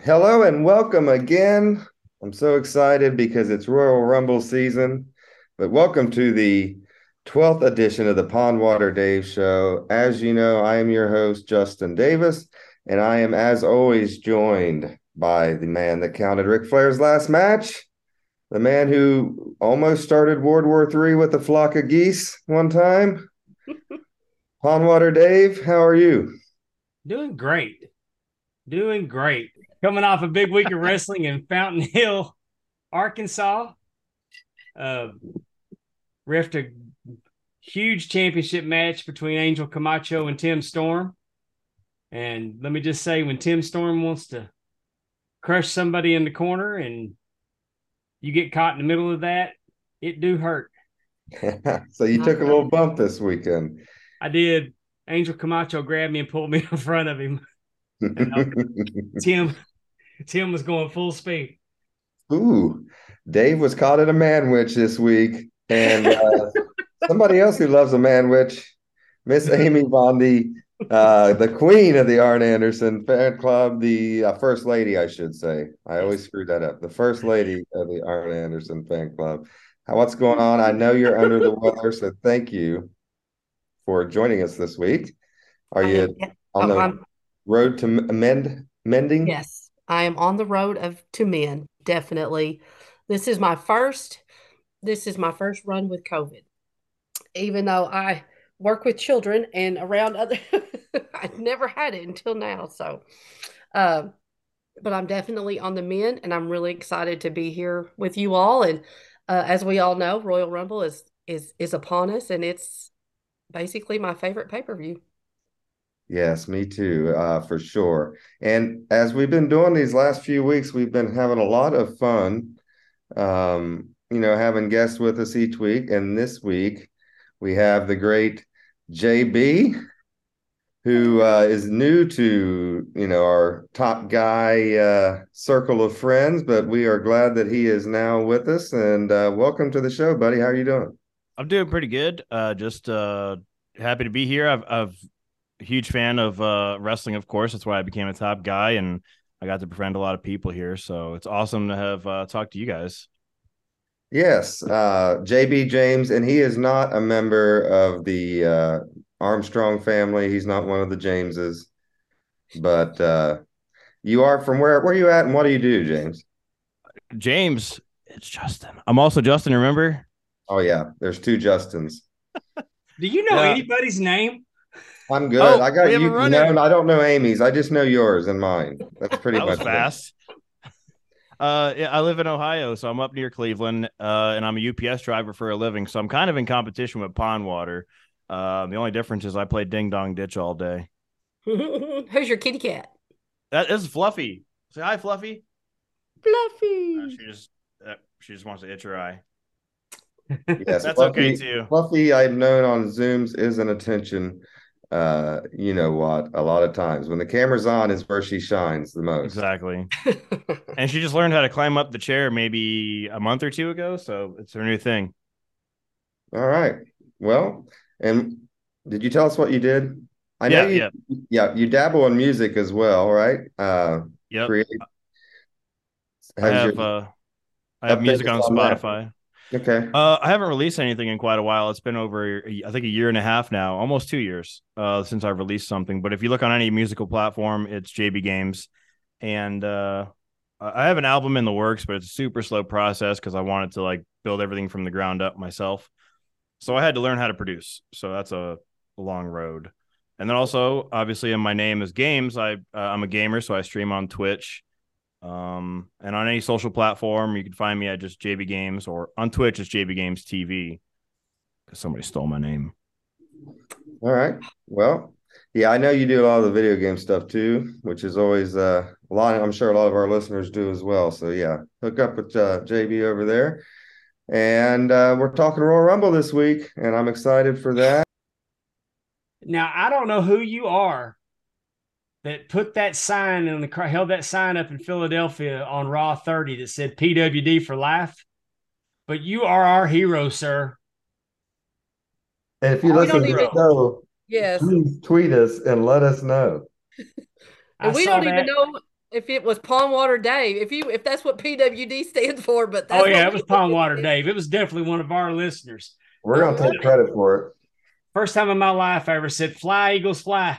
Hello and welcome again. I'm so excited because it's Royal Rumble season. But welcome to the 12th edition of the Pondwater Dave Show. As you know, I am your host, Justin Davis, and I am, as always, joined by the man that counted Ric Flair's last match, the man who almost started World War III with a flock of geese one time. Pondwater Dave, how are you? Doing great. Doing great. Coming off a big week of wrestling in Fountain Hill, Arkansas. Uh, Ref a huge championship match between Angel Camacho and Tim Storm. And let me just say, when Tim Storm wants to crush somebody in the corner and you get caught in the middle of that, it do hurt. So you took a little bump this weekend. I did. Angel Camacho grabbed me and pulled me in front of him. And Tim Tim was going full speed. Ooh, Dave was caught in a man witch this week, and somebody else who loves a man witch, Miss Amy Bondi, the queen of the Arn Anderson fan club, the first lady, I should say. I always screw that up. The first lady of the Arn Anderson fan club. What's going on? I know you're under the weather, so thank you for joining us this week. Are I am, you on oh, the I'm, road to mending? yes, I am on the road to men, definitely. This is my first, this is my first run with COVID. Even though I work with children and around other, I never had it until now. So, uh, but I'm definitely on the men, and I'm really excited to be here with you all. And as we all know, Royal Rumble is upon us, and it's basically my favorite pay-per-view. Yes, me too, for sure. And as we've been doing these last few weeks, we've been having a lot of fun, having guests with us each week. And this week, we have the great JB, who is new to, our top guy circle of friends, but we are glad that he is now with us. And welcome to the show, buddy. How are you doing? I'm doing pretty good. Just happy to be here. I've a huge fan of wrestling, of course. That's why I became a top guy, and I got to befriend a lot of people here. So it's awesome to have talked to you guys. Yes, JB James, and he is not a member of the Armstrong family. He's not one of the Jameses, but you are from where? Where are you at, and what do you do, James? James, it's Justin. I'm also Justin. Remember? Oh yeah, there's two Justins. Do you know Yeah. anybody's name? I'm good. Oh, I we got have a you. No, runner. I don't know Amy's. I just know yours and mine. That's pretty That was much it. fast. Yeah, I live in Ohio, so I'm up near Cleveland, and I'm a UPS driver for a living. So I'm kind of in competition with Pondwater. The only difference is I play Ding Dong Ditch all day. Who's your kitty cat? That is Fluffy. Say hi, Fluffy. Uh, Fluffy. she just she just wants to itch her eye. Yes, That's okay too. Fluffy, I've known on Zooms is an attention. You know what? A lot of times when the camera's on is where she shines the most. Exactly. And she just learned how to climb up the chair maybe a month or two ago, so it's her new thing. All right. Well, and did you tell us what you did? I know Yeah, you, yeah. yeah, you dabble in music as well, right? Yep. Create I has your have uh I have update music us on on that. Spotify. Okay. I haven't released anything in quite a while. It's been over, I think, a year and a half now, almost 2 years since I've released something. But if you look on any musical platform, it's JB Games. And I have an album in the works, but it's a super slow process because I wanted to like build everything from the ground up myself. So I had to learn how to produce. So that's a long road. And then also, obviously, in my name is Games. I'm a gamer, so I stream on Twitch. And on any social platform, you can find me at just JB Games, or on Twitch, it's JB Games TV because somebody stole my name. All right. Well, yeah, I know you do a lot of the video game stuff too, which is always a lot. I'm sure a lot of our listeners do as well. So yeah, hook up with JB over there. And we're talking Royal Rumble this week, and I'm excited for that. Now, I don't know who you are that put that sign in the held that sign up in Philadelphia on Raw 30 that said PWD for life, but you are our hero, sir. And if you Our We listen don't to the even, hero. show, yes. please tweet us and let us know. I And we saw don't even that. know. if it was Pondwater Dave, if that's what PWD stands for, but that's Oh yeah, what it was we Pondwater did. Dave. It was definitely one of our listeners. We're gonna take credit for it. First time in my life I ever said "Fly Eagles Fly."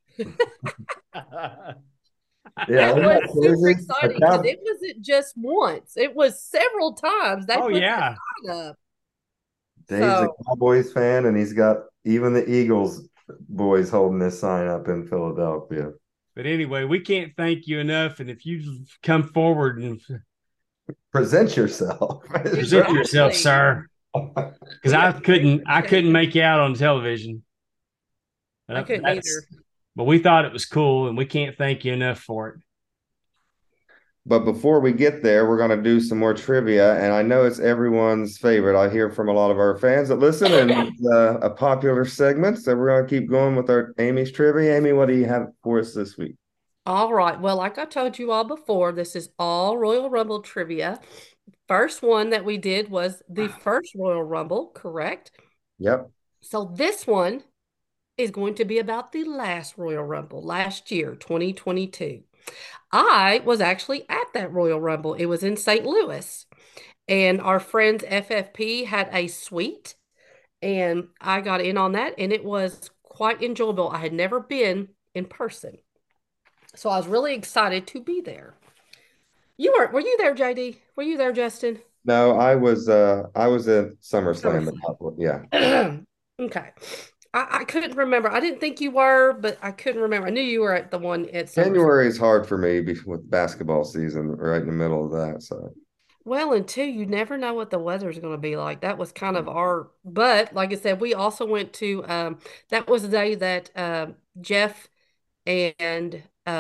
Yeah, That isn't was that super crazy? exciting because it wasn't just once; it was several times they Oh put that yeah, sign up. Dave's a So Cowboys fan, and he's got even the Eagles boys holding this sign up in Philadelphia. but anyway, we can't thank you enough. And if you come forward and Present yourself. present yourself, exactly, sir, because we I appreciate couldn't it. make you out on television. I couldn't either. But we thought it was cool, and we can't thank you enough for it. But before we get there, we're going to do some more trivia. And I know it's everyone's favorite. I hear from a lot of our fans that listen, and it's a popular segment. So we're going to keep going with our Amy's trivia. Amy, what do you have for us this week? All right. Well, like I told you all before, this is all Royal Rumble trivia. First one that we did was the first Royal Rumble, correct? Yep. So this one is going to be about the last Royal Rumble, last year, 2022. I was actually at that Royal Rumble. It was in St. Louis, and our friends FFP had a suite, and I got in on that, and it was quite enjoyable. I had never been in person, so I was really excited to be there. Were you there, JD? Were you there, Justin? No, I was at SummerSlam, SummerSlam. yeah. Okay. I couldn't remember. I didn't think you were, but I couldn't remember. I knew you were at the one at SummerSlam. January is hard for me with basketball season right in the middle of that. So Well, and two, you never know what the weather's going to be like. That was kind of but like I said, we also went to, that was the day that Jeff and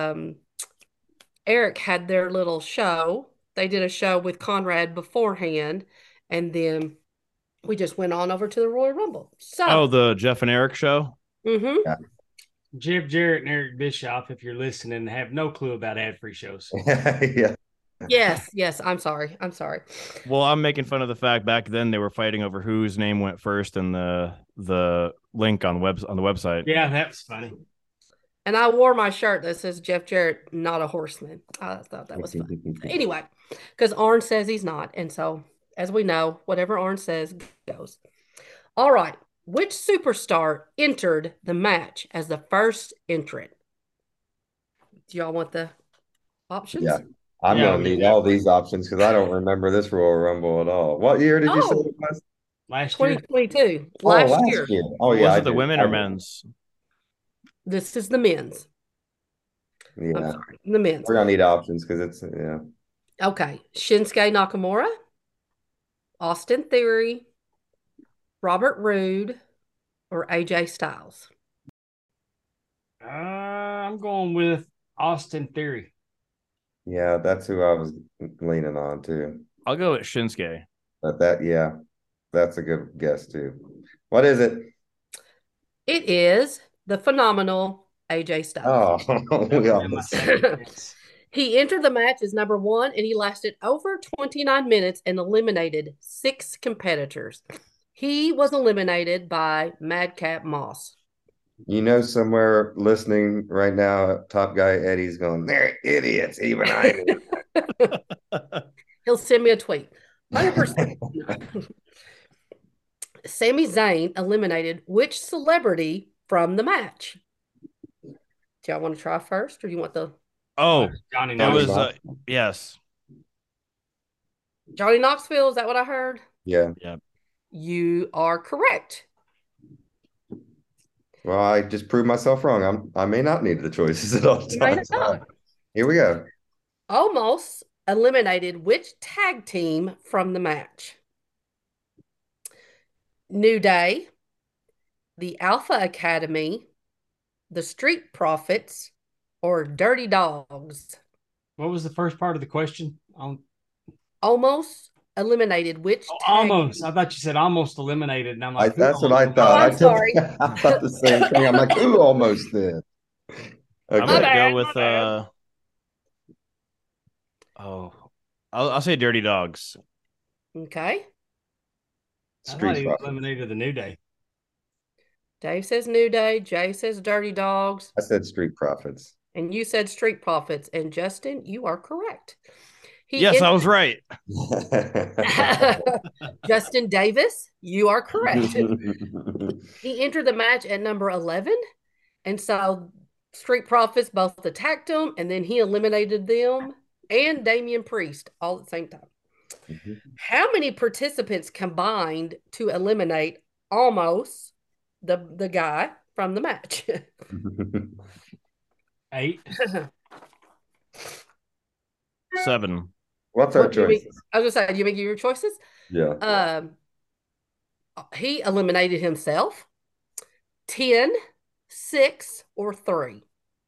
Eric had their little show. They did a show with Conrad beforehand, and then we just went on over to the Royal Rumble. Oh, So, the Jeff and Eric show. mm-hmm. yeah. Jeff Jarrett and Eric Bischoff, if you're listening, have no clue about ad-free shows. Yeah. Yes, I'm sorry. I'm sorry. Well, I'm making fun of the fact back then they were fighting over whose name went first in the link on the website. Yeah, that was funny. And I wore my shirt that says Jeff Jarrett, not a horseman. I thought that was fun. Anyway, because Arn says he's not. And so, as we know, whatever Arn says goes. All right. Which superstar entered the match as the first entrant? Do y'all want the options? Yeah. I'm going to need all these options because I don't remember this Royal Rumble at all. What year did you say it was? Last year. 2022. Last year. year. Oh, yeah. Was it the women or men's? This is the men's. Yeah. I'm sorry. The men's. We're going to need options because it's, yeah. Okay. Shinsuke Nakamura, Austin Theory, Robert Roode, or AJ Styles? I'm going with Austin Theory. Yeah, that's who I was leaning on too. I'll go with Shinsuke. Yeah, that's a good guess too. What is it? It is the phenomenal AJ Styles. Oh, we almost. He entered the match as number one, and he lasted over 29 minutes and eliminated 6 competitors. He was eliminated by Madcap Moss. You know, somewhere listening right now, top guy Eddie's going, they're idiots. Even I knew. He'll send me a tweet. 100%. Sami Zayn eliminated which celebrity from the match? Do y'all want to try first, or do you want the? Oh, Johnny it Knoxville. was yes. Johnny Knoxville, is that what I heard? Yeah. You are correct. Well, I just proved myself wrong. I may not need the choices at all times. Here we go. Almost eliminated which tag team from the match? New Day, the Alpha Academy, the Street Profits, or Dirty Dogs? What was the first part of the question? Almost eliminated which almost. I thought you said almost eliminated, and I'm like, that's what I thought. I'm sorry. I thought the same thing. I'm like, who almost did? Okay. I'm gonna go with I'll say Dirty Dogs. Okay. I thought he eliminated the New Day. Dave says New Day. Jay says Dirty Dogs. I said Street Profits. And you said Street Profits. And Justin, you are correct. Yes, I was right. Justin Davis, you are correct. He entered the match at number 11. And so Street Profits both attacked him and then he eliminated them and Damian Priest all at the same time. How many participants combined to eliminate almost the guy from the match? 8. 7. What's our What do you mean? choices? I was gonna say, do you make your choices? Yeah. He eliminated himself. 10, 6, or 3.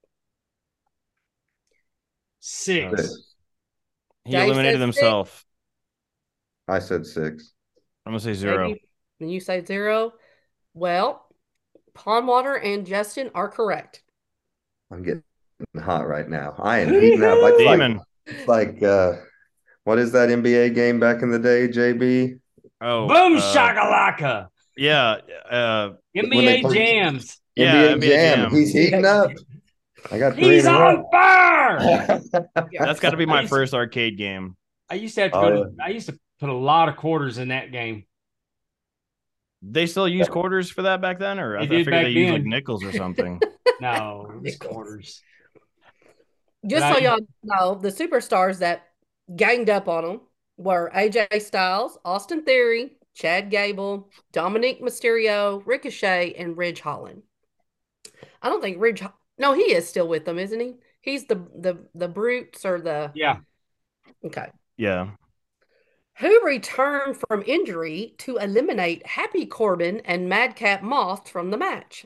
6. He Dave eliminated said himself. I said 6. I'm gonna say 0. And you say 0. Well, Pondwater and Justin are correct. I'm getting hot right now. I am heating up. It's Demon. like what is that NBA game back in the day, JB? Oh, Boom shakalaka. Yeah. NBA Jams. Yeah, NBA Jam. He's heating up. I got 3 He's in a on row. fire. That's got to be my first arcade game. I used to have to go to. I used to put a lot of quarters in that game. They still use quarters for that back then, or I figured they used like nickels or something. No, it was quarters. Just so y'all know, the superstars that ganged up on them were AJ Styles, Austin Theory, Chad Gable, Dominic Mysterio, Ricochet, and Ridge Holland. I don't think Ridge. No, he is still with them, isn't he? He's the brutes or the. Yeah. Okay. Yeah. Who returned from injury to eliminate Happy Corbin and Madcap Moss from the match?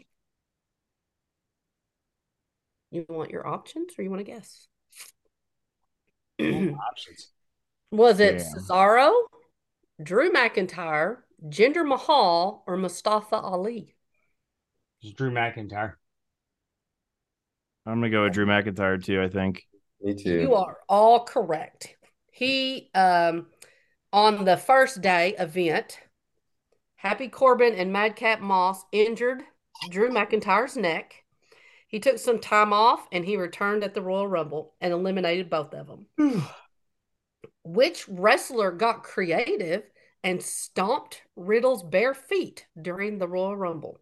You want your options or you want to guess? Options. Was it Cesaro, Drew McIntyre, Jinder Mahal, or Mustafa Ali? It's Drew McIntyre. I'm gonna go with Drew McIntyre too, I think. Me too. You are all correct. He on the first day event, Happy Corbin and Madcap Moss injured Drew McIntyre's neck. He took some time off and he returned at the Royal Rumble and eliminated both of them. Which wrestler got creative and stomped Riddle's bare feet during the Royal Rumble?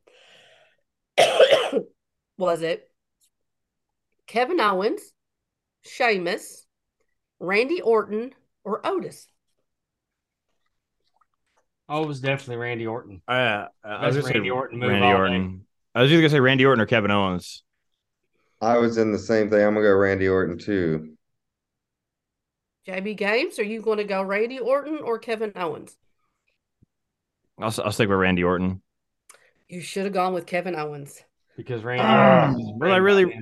Was it Kevin Owens, Sheamus, Randy Orton, or Otis? Oh, it was definitely Randy Orton. I was gonna Randy say Orton. Randy Orton. I was either gonna say Randy Orton or Kevin Owens. I was in the same thing. I'm gonna go Randy Orton too. JB Games, are you going to go Randy Orton or Kevin Owens? I'll stick with Randy Orton. You should have gone with Kevin Owens. Because Randy Well, I really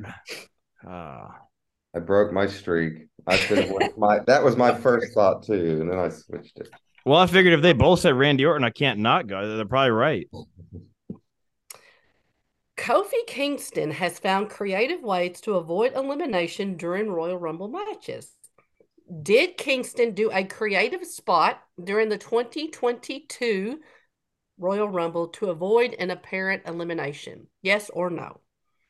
I broke my streak. I should have went that was my first thought too, and then I switched it. Well, I figured if they both said Randy Orton, I can't not go. They're probably right. Kofi Kingston has found creative ways to avoid elimination during Royal Rumble matches. Did Kingston do a creative spot during the 2022 Royal Rumble to avoid an apparent elimination? Yes or no?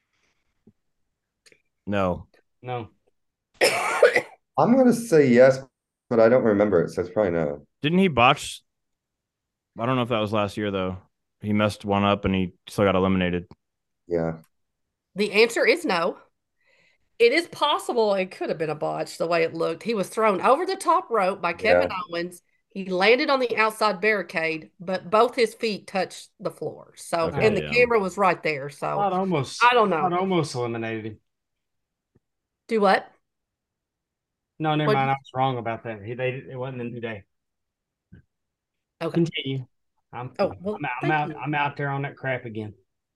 No. No. I'm gonna say yes, but I don't remember it, so it's probably no. Didn't he botch? I don't know if that was last year though. He messed one up and he still got eliminated. Yeah. The answer is no. It is possible it could have been a botch the way it looked. He was thrown over the top rope by Kevin Owens. He landed on the outside barricade, but both his feet touched the floor. So, and the camera was right there. So, I don't know. I almost eliminated him. Do what? No, never mind. I was wrong about that. It wasn't a new day. Okay. Continue. I'm out there on that crap again.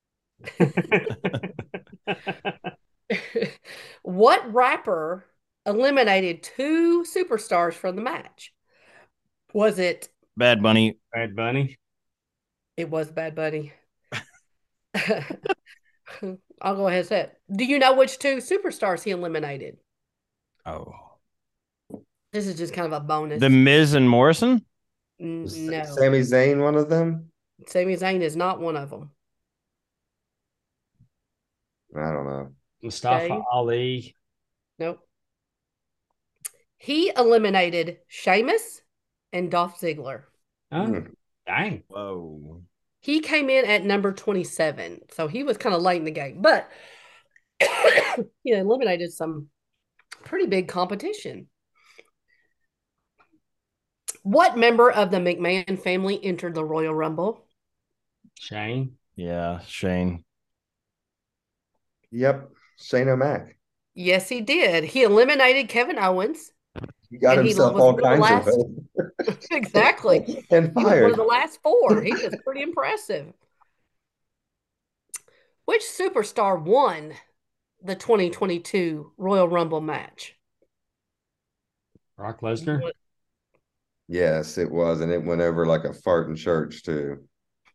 What rapper eliminated 2 superstars from the match? Was it Bad Bunny? Bad Bunny. It was Bad Bunny. I'll go ahead and say it. Do you know which 2 superstars he eliminated? Oh. This is just kind of a bonus. The Miz and Morrison? No. Sami Zayn one of them? Sami Zayn is not one of them. I don't know. Mustafa Dave? Ali. Nope. He eliminated Sheamus and Dolph Ziggler. Oh, Hmm. dang. Whoa. He came in at number 27, so he was kind of late in the game, but he eliminated some pretty big competition. What member of the McMahon family entered the Royal Rumble? Shane. Yeah, Shane. Yep, Shane O'Mac. Yes, he did. He eliminated Kevin Owens. He got And he himself was all one of the kinds of last. Exactly. and He was one fired. of the last four. He was pretty impressive. Which superstar won the 2022 Royal Rumble match? Brock Lesnar. Yes, it was, and it went over like a fart in church too.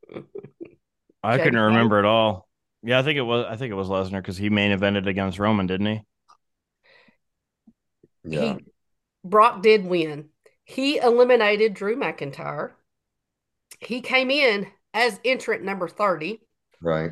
I couldn't JBK? remember at all. Yeah, I think it was Lesnar because he main evented against Roman, didn't he? Yeah, Brock did win. He eliminated Drew McIntyre. He came in as entrant number 30. right.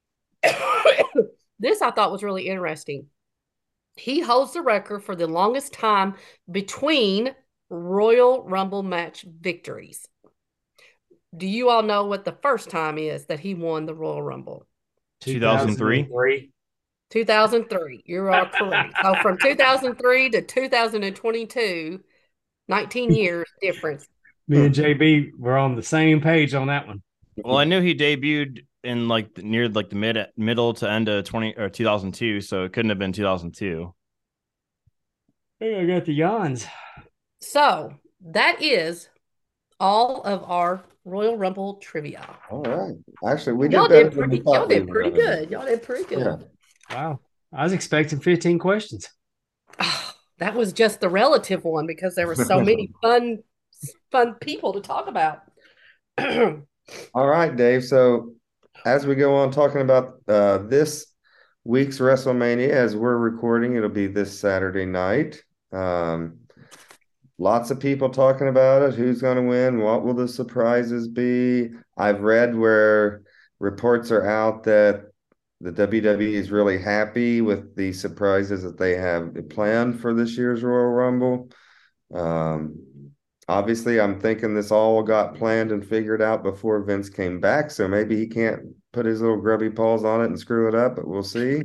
This I thought was really interesting. He holds the record for the longest time between Royal Rumble match victories. Do you all know what the first time is that he won the Royal Rumble? 2003? 2003. You are correct. So from 2003 to 2022, 19 years difference. Me and JB were on the same page on that one. Well, I knew he debuted in like near like the middle to end of 2002, so it couldn't have been 2002. Hey, I got the yawns. So that is all of our Royal Rumble trivia. All right. Actually, we did Y'all better did than we pretty. Y'all thought we did were pretty gonna do. good. Y'all did pretty good. Wow. I was expecting 15 questions. Oh, that was just the relative one because there were so many fun people to talk about. All right, Dave. So as we go on talking about this week's WrestleMania, as we're recording, it'll be this Saturday night. Lots of people talking about it. Who's going to win? What will the surprises be? I've read where reports are out that the WWE is really happy with the surprises that they have planned for this year's Royal Rumble. Obviously, I'm thinking this all got planned and figured out before Vince came back, so maybe he can't put his little grubby paws on it and screw it up, but we'll see.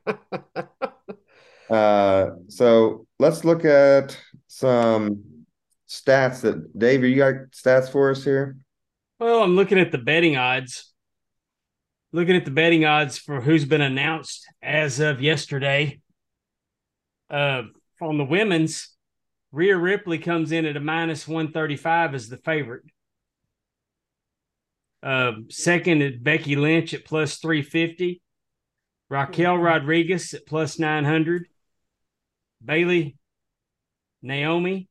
So let's look at some stats that Dave, you got stats for us here? Well, I'm looking at the betting odds. Looking at the betting odds for who's been announced as of yesterday. On the women's, Rhea Ripley comes in at a minus 135 as the favorite. Second is Becky Lynch at plus 350. Raquel Rodriguez at plus 900. Bailey, Naomi.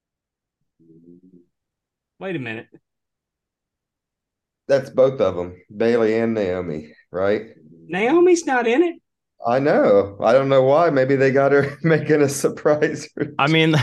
Wait a minute. That's both of them, Bailey and Naomi, right? Naomi's not in it. I know. I don't know why. Maybe they got her making a surprise. I mean,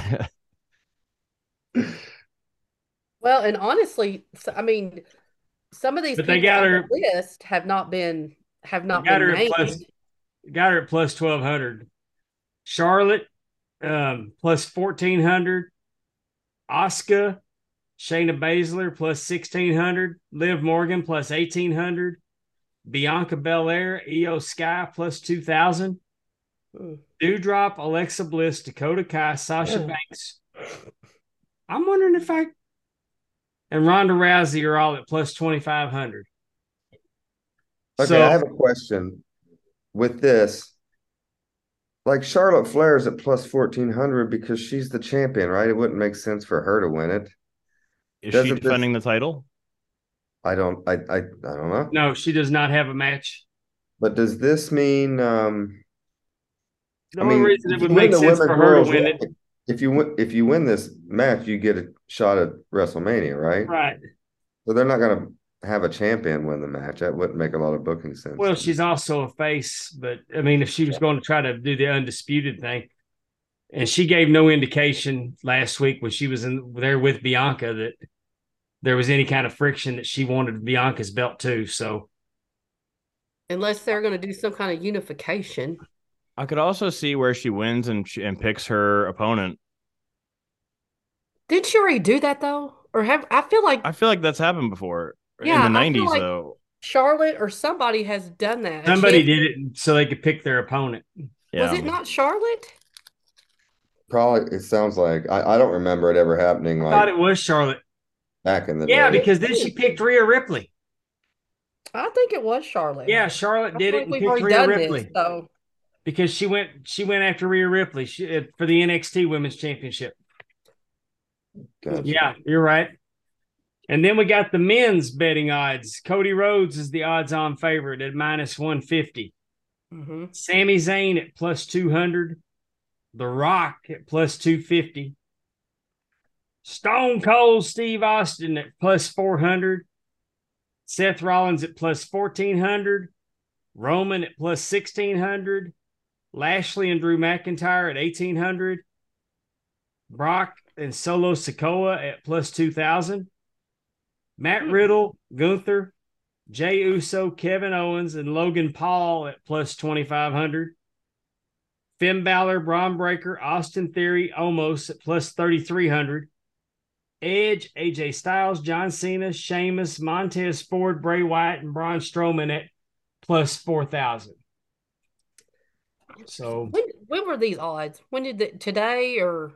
Well, and honestly, I mean, some of these But people they got on her- the list have not been Got her named. got her at plus 1,200. Charlotte, plus 1,400. Asuka, Shayna Baszler plus 1,600. Liv Morgan plus 1,800. Bianca Belair, Io Sky plus 2,000. Doudrop, Alexa Bliss, Dakota Kai, Sasha Banks. I'm wondering if and Ronda Rousey are all at plus 2,500. Okay, So- I have a question with this. Like Charlotte Flair is at plus 1,400 because she's the champion, right? It wouldn't make sense for her to win it. is Doesn't she this- defending the title? I don't know. No, she does not have a match. But does this mean The I only mean, reason it if would you win make the sense for Women's her to Royal win it. Rumble, if you win this match, you get a shot at WrestleMania, right? Right. So they're not going to have a champion win the match. That wouldn't make a lot of booking sense. Well, she's also a face, but I mean, if she was going to try to do the undisputed thing, and she gave no indication last week when she was in there with Bianca that there was any kind of friction that she wanted Bianca's belt too. So Unless they're going to do some kind of unification. I could also see where she wins and picks her opponent. Did she already do that though? Or have I feel like I feel like that's happened before in the yeah, I feel '90s, like though. Charlotte or somebody has done that. A Somebody champ did it so they could pick their opponent. was Yeah, it not Charlotte? Probably, it sounds like I don't remember it ever happening I like thought it was Charlotte. back in the Yeah, day. because then she picked Rhea Ripley. I think it was Charlotte. Yeah, Charlotte I did feel it like and we've picked already Rhea done this, Ripley so because she went after Rhea Ripley for the NXT Women's Championship. Gotcha. Yeah, you're right. And then we got the men's betting odds. Cody Rhodes is the odds-on favorite at -150. mhm. Sami Zayn at +200. The Rock at +250. Stone Cold Steve Austin at +400. Seth Rollins at +1,400. Roman at +1,600. Lashley and Drew McIntyre at 1,800. Brock and Solo Sikoa at +2,000. Matt Riddle, Gunther, Jey Uso, Kevin Owens, and Logan Paul at +2,500. Finn Balor, Braun Breaker, Austin Theory, Omos at +3,300. Edge, AJ Styles, John Cena, Sheamus, Montez Ford, Bray Wyatt, and Braun Strowman at +4,000. So When were these odds? When did today or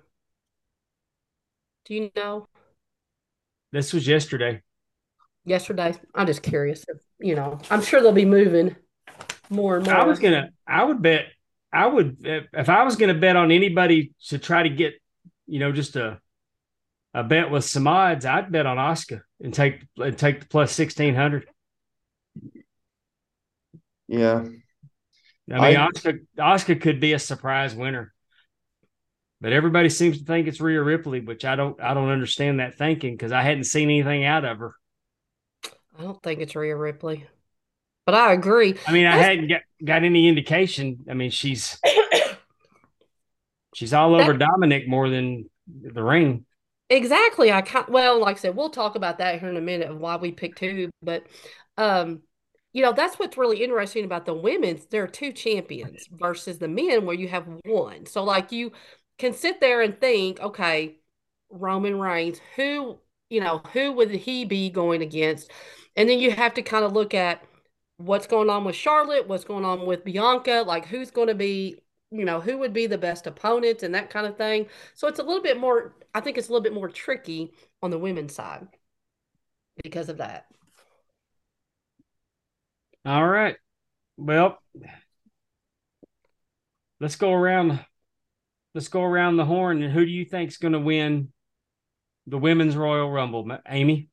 do you know? this was yesterday. Yesterday? I'm just curious. I'm sure they'll be moving more and more. I would if I was gonna bet on anybody to try to get, just a bet with some odds, I'd bet on Asuka and take the +1,600. Yeah. I mean, Asuka could be a surprise winner, but everybody seems to think it's Rhea Ripley, which I don't understand that thinking because I hadn't seen anything out of her. I don't think it's Rhea Ripley, but I agree. I mean, I That's hadn't got any indication. I mean, she's all over that Dominic more than the ring. exactly. Well, like I said, we'll talk about that here in a minute of why we picked two, but um, that's what's really interesting about the women's. There are two champions versus the men where you have one. So like you can sit there and think, okay, Roman Reigns, who would he be going against? And then you have to kind of look at what's going on with Charlotte, what's going on with Bianca, like who's going to be, who would be the best opponents and that kind of thing. So it's a little bit more, I think it's a little bit more tricky on the women's side because of that. All right. Well, let's go around. Let's go around the horn. And who do you think's going to win the Women's Royal Rumble, Amy?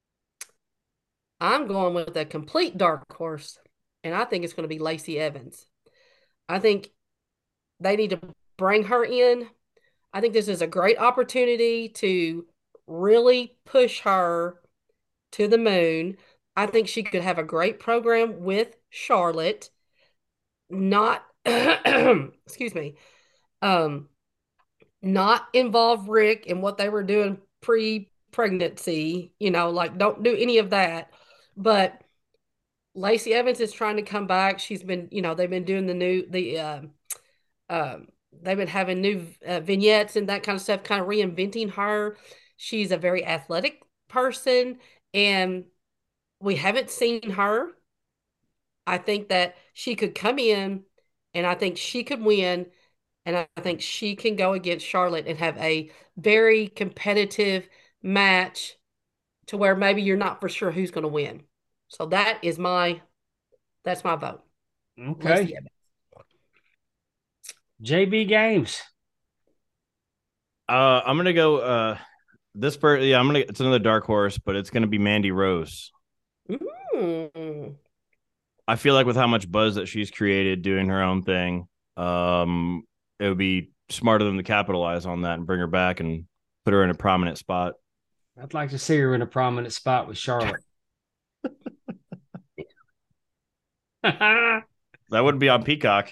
I'm going with a complete dark horse, and I think it's going to be Lacey Evans. I think they need to bring her in. I think this is a great opportunity to really push her to the moon. I think she could have a great program with Charlotte, not excuse me, um, not involve Rick in what they were doing pre-pregnancy, like don't do any of that. But Lacey Evans is trying to come back. She's been, they've been doing um, they've been having new vignettes and that kind of stuff, kind of reinventing her. She's a very athletic person, and we haven't seen her. I think that she could come in, and I think she could win, and I think she can go against Charlotte and have a very competitive match to where maybe you're not for sure who's going to win. So that's my vote. Okay. JB Games. I'm gonna go. It's another dark horse, but it's gonna be Mandy Rose. Mm. I feel like with how much buzz that she's created doing her own thing, it would be smarter than to capitalize on that and bring her back and put her in a prominent spot. I'd like to see her in a prominent spot with Charlotte. That wouldn't be on Peacock.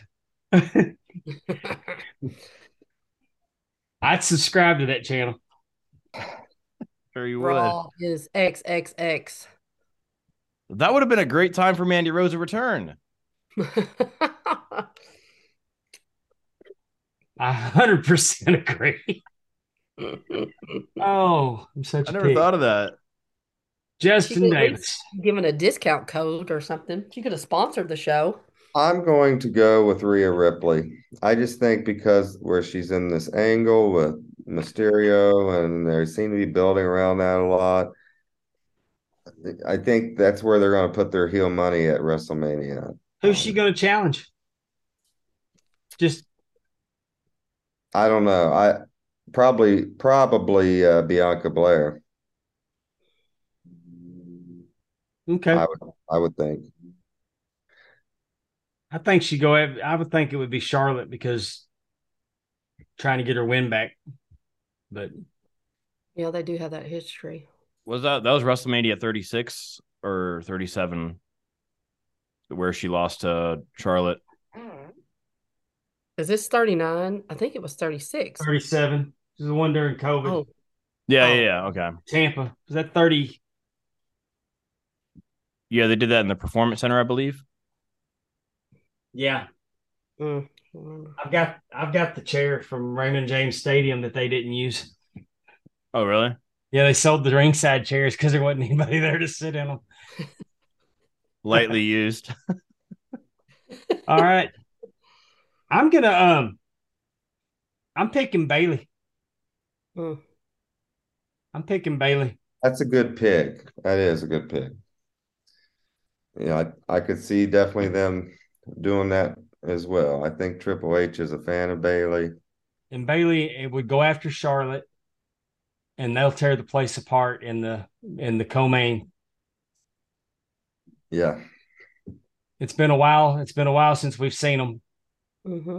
I'd subscribe to that channel. Sure you Raw is XXX. That would have been a great time for Mandy Rose to return. I 100% agree. Oh, I'm such I a never pig. thought of that. She could Justin at least Davis. given a discount code or something. She could have sponsored the show. I'm going to go with Rhea Ripley. I just think because where she's in this angle with Mysterio and they seem to be building around that a lot. I think that's where they're going to put their heel money at WrestleMania. Who's she going to challenge? Just I don't know. I probably Bianca Blair. okay. I would think. I think she go. I would think it would be Charlotte because trying to get her win back. But Yeah, they do have that history. Was that was WrestleMania 36 or 37 where she lost to Charlotte? Is this 39? I think it was 36. 37 is the one during COVID. Oh, Yeah, Oh. yeah, okay. Tampa was that 30? Yeah, they did that in the Performance Center, I believe. Yeah, mm, I remember. I've got the chair from Raymond James Stadium that they didn't use. Oh, really? Yeah, they sold the ringside chairs because there wasn't anybody there to sit in them. Lightly used. All right, I'm gonna I'm picking Bailey. Mm. I'm picking Bailey. That's a good pick. That is a good pick. Yeah, I could see definitely them doing that as well. I think Triple H is a fan of Bailey. And Bailey it would go after Charlotte, and they'll tear the place apart in the co-main. Yeah. It's been a while. It's been a while since we've seen them, Hmm.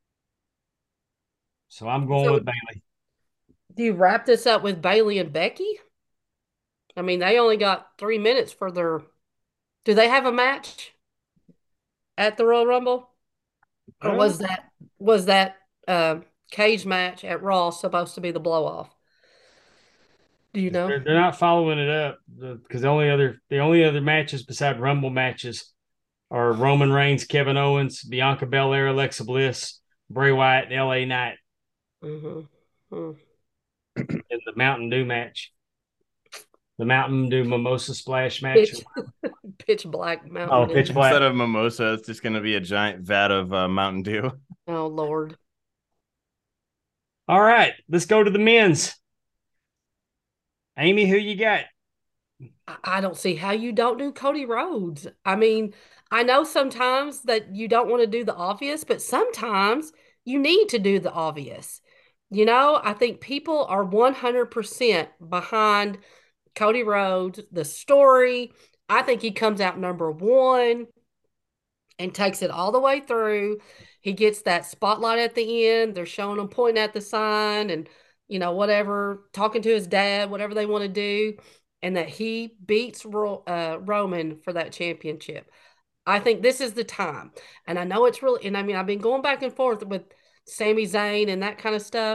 so I'm going So, with Bailey. do you wrap this up with Bailey and Becky? I mean, they only got 3 minutes for their. Do they have a match at the Royal Rumble, or Uh, was that cage match at Raw supposed to be the blow off? Do you know? they're not following it up because the only other matches beside Rumble matches are Roman Reigns, Kevin Owens, Bianca Belair, Alexa Bliss, Bray Wyatt, and L.A. Knight Hmm. Hmm. in the Mountain Dew match, the Mountain Dew Mimosa Splash match. Pitch, pitch black Mountain Oh, Dew. pitch black. Instead of mimosa, it's just going to be a giant vat of Mountain Dew. Oh Lord. All right, let's go to the men's. Amy, who you got? I don't see how you don't do Cody Rhodes. I mean, I know sometimes that you don't want to do the obvious, but sometimes you need to do the obvious. I think people are 100% behind Cody Rhodes, the story. I think he comes out number one and takes it all the way through. He gets that spotlight at the end. They're showing him pointing at the sign and, whatever, talking to his dad, whatever they want to do, and that he beats Roman for that championship. I think this is the time. And I know it's really, and I mean, I've been going back and forth with Sami Zayn and that kind of stuff.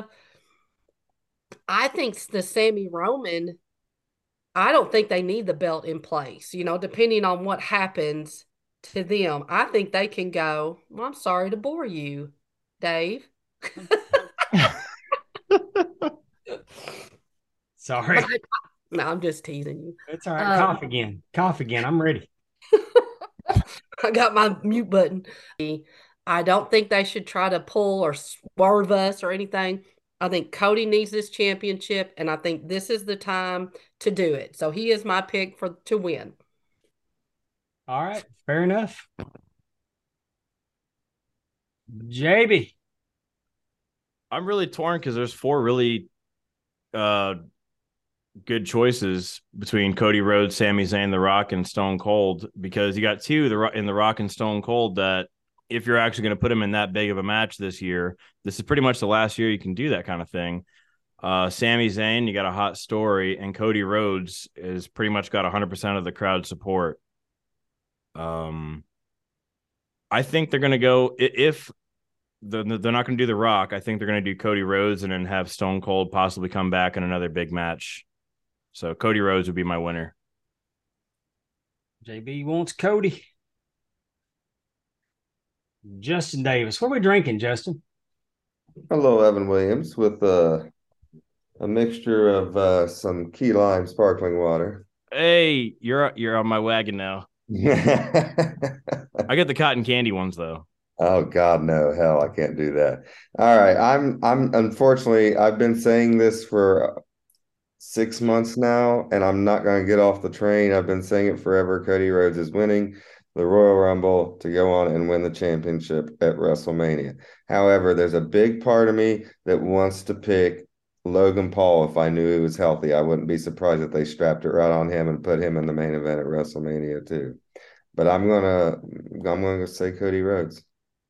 I think the Sami Roman, I don't think they need the belt in place, depending on what happens to them. I think they can go, well, I'm sorry to bore you, Dave. Sorry. No, I'm just teasing you. It's all right. Cough again. Cough again. I'm ready. I got my mute button. I don't think they should try to pull or swerve us or anything. I think Cody needs this championship, and I think this is the time to do it. So he is my pick to win. All right. Fair enough. JB. I'm really torn because there's four really good choices between Cody Rhodes, Sami Zayn, The Rock, and Stone Cold, because you got two in The Rock and Stone Cold that if you're actually going to put them in that big of a match this year, this is pretty much the last year you can do that kind of thing. Sami Zayn, you got a hot story, and Cody Rhodes is pretty much got 100% of the crowd support. I think they're going to go if they're not going to do The Rock. I think they're going to do Cody Rhodes and then have Stone Cold possibly come back in another big match. So Cody Rhodes would be my winner. JB wants Cody. Justin Davis. What are we drinking, Justin? Hello, Evan Williams, with a mixture of some key lime sparkling water. Hey, you're on my wagon now. I get the cotton candy ones though. Oh God, no, hell, I can't do that. All right, I'm unfortunately I've been saying this for 6 months now, and I'm not going to get off the train. I've been saying it forever. Cody Rhodes is winning the Royal Rumble to go on and win the championship at WrestleMania. However, there's a big part of me that wants to pick Logan Paul. If I knew he was healthy, I wouldn't be surprised if they strapped it right on him and put him in the main event at WrestleMania too. But I'm gonna say Cody Rhodes.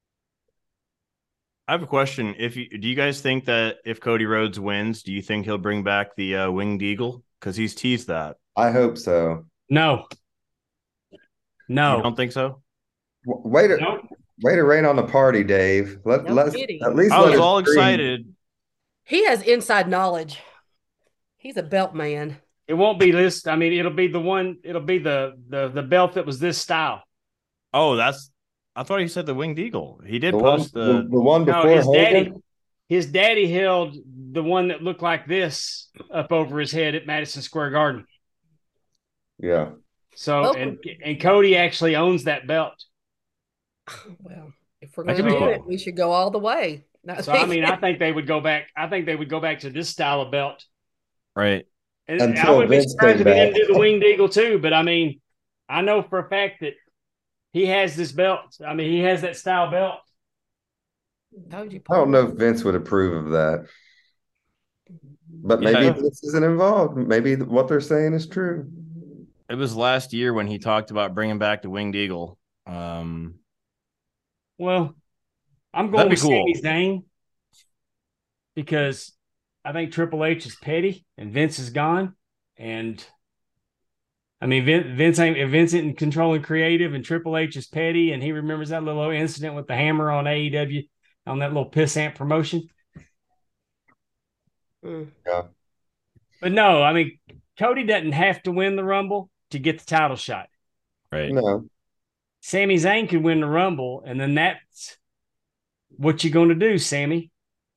I have a question. Do you guys think that if Cody Rhodes wins, do you think he'll bring back the winged eagle? Because he's teased that. I hope so. No, You no, don't think so? Way to no. way to rain on the party, Dave. No Let's kidding. at least I let was his all dream. excited. He has inside knowledge. He's a belt man. It won't be this. I mean, it'll be the one. It'll be the belt that was this style. Oh, I thought he said the winged eagle. He did The one, post the one No, before Hogan. his daddy held the one that looked like this up over his head at Madison Square Garden. Yeah. So, Welcome. and Cody actually owns that belt. Well, if we're That going could to be do cool. it, we should go all the way. So, I mean, I think they would go back. I think they would go back to this style of belt. Right. And I Until wouldn't be Vince surprised came if he back. didn't do the winged eagle too. But I mean, I know for a fact that he has this belt. I mean, he has that style belt. Told you, I don't Paul. know if Vince would approve of that, but maybe Yeah. Vince isn't involved. Maybe what they're saying is true. It was last year when he talked about bringing back the winged eagle. Well, I'm going That'd be with cool. Sami Zayn because I think Triple H is petty and Vince is gone. And I mean, Vince isn't controlling creative, and Triple H is petty, and he remembers that little incident with the hammer on AEW on that little pissant promotion. Mm. Yeah. But no, I mean, Cody doesn't have to win the Rumble to get the title shot. Right. No. Sami Zayn could win the Rumble, and then that's what you going to do, Sammy.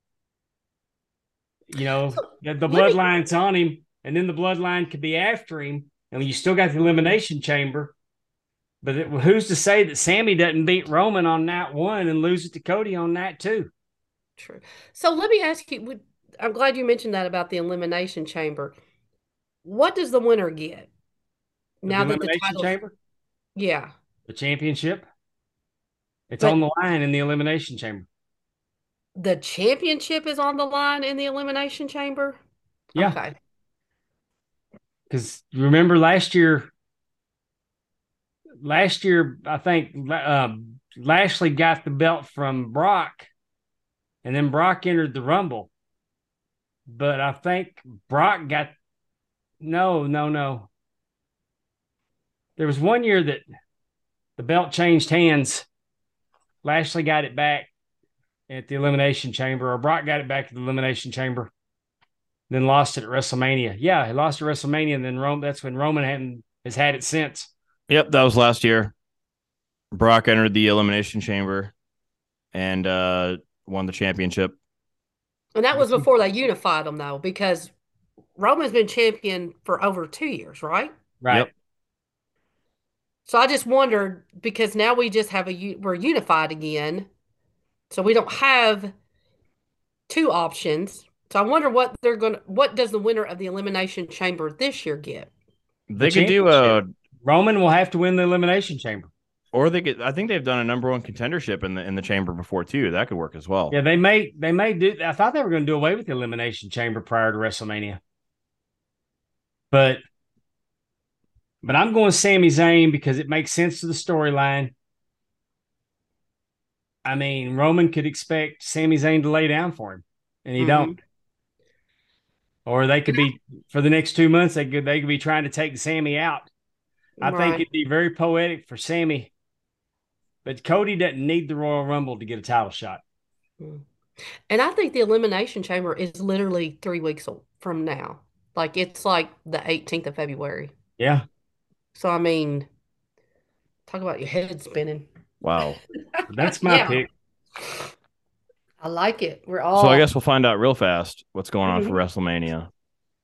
You know, So, the let me- bloodline's on him, and then the bloodline could be after him, and you still got the Elimination Chamber. But who's to say that Sammy doesn't beat Roman on night one and lose it to Cody on night two? True. So let me ask you, I'm glad you mentioned that about the Elimination Chamber. What does the winner get now the that the Elimination title's, Chamber, yeah, the championship, it's but on the line in the Elimination Chamber. the championship is on the line in the Elimination Chamber? Yeah, Okay. because remember last year I think Lashley got the belt from Brock, and then Brock entered the Rumble. But I think Brock got no. There was one year that the belt changed hands. Lashley got it back at the Elimination Chamber, or Brock got it back at the Elimination Chamber, then lost it at WrestleMania. Yeah, he lost at WrestleMania, and then that's when Roman has had it since. Yep, that was last year. Brock entered the elimination chamber and won the championship. And that was before they unified them, though, because Roman's been champion for over 2 years, right? Right. Yep. So I just wondered because now we just have we're unified again, so we don't have two options. So I wonder what does the winner of the Elimination Chamber this year get? They could do Roman will have to win the Elimination Chamber. Or they could. I think they've done a number one contendership in the chamber before too. That could work as well. Yeah, they may do. I thought they were going to do away with the Elimination Chamber prior to WrestleMania, but I'm going Sami Zayn because it makes sense to the storyline. I mean, Roman could expect Sami Zayn to lay down for him, and he don't. Or they could be for the next 2 months. They could be trying to take Sammy out. I think it'd be very poetic for Sammy. But Cody doesn't need the Royal Rumble to get a title shot. And I think the Elimination Chamber is literally 3 weeks from now. Like it's like the 18th of February. Yeah. So I mean, talk about your head spinning. Wow. That's my pick. I like it. We're all. So I guess we'll find out real fast what's going on for Mhm. WrestleMania.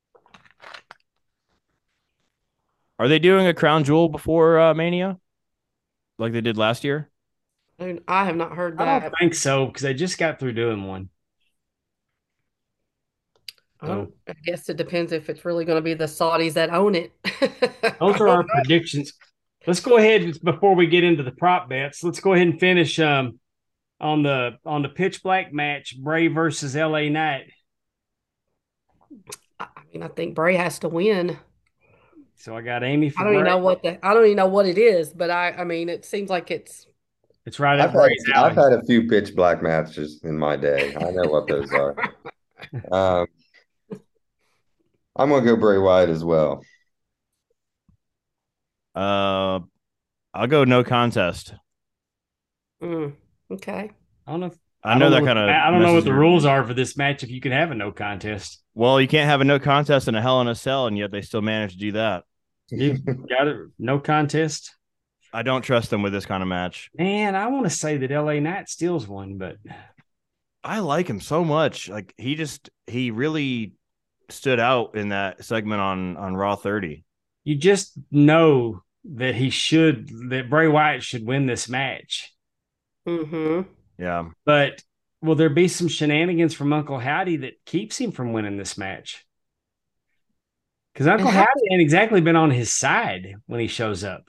Are they doing a crown jewel before Mania, like they did last year? I have not heard I don't that. think so because they just got through doing one. So I guess it depends if it's really going to be the Saudis that own it. those I are don't our predictions. Let's go ahead before we get into the prop bets. Let's go ahead and finish on the pitch black match, Bray versus LA Knight. I mean, I think Bray has to win. So I got Amy I for don't even Bray. know I don't even know what it is, but I mean, it seems like it's. It's right I've up had Bray's I've alley. had a few pitch black matches in my day. I know what those are. Um, I'm gonna go Bray Wyatt as well. Uh, I'll go no contest. Mm, okay. I don't know. I know that kind of I don't know what messes the your. rules are for this match. If you can have a no contest, Well, you can't have a no contest in a Hell in a Cell, and yet they still manage to do that. you got it. No contest. I don't trust them with this kind of match. Man, I want to say that LA Knight steals one, but I like him so much. Like he really stood out in that segment on Raw 30. you just know that Bray Wyatt should win this match. Mm-hmm. Yeah. But will there be some shenanigans from Uncle Howdy that keeps him from winning this match? Because Uncle how, Howdy ain't exactly been on his side when he shows up.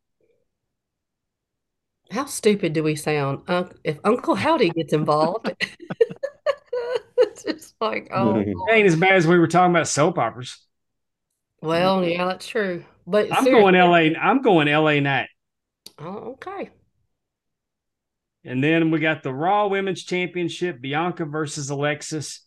how stupid do we sound? If Uncle Howdy gets involved, it's just like, oh, It ain't as bad as we were talking about soap operas. well, yeah, that's true. But I'm going seriously, LA. I'm going LA Knight. oh, okay. And then we got the Raw Women's Championship, Bianca versus Alexis.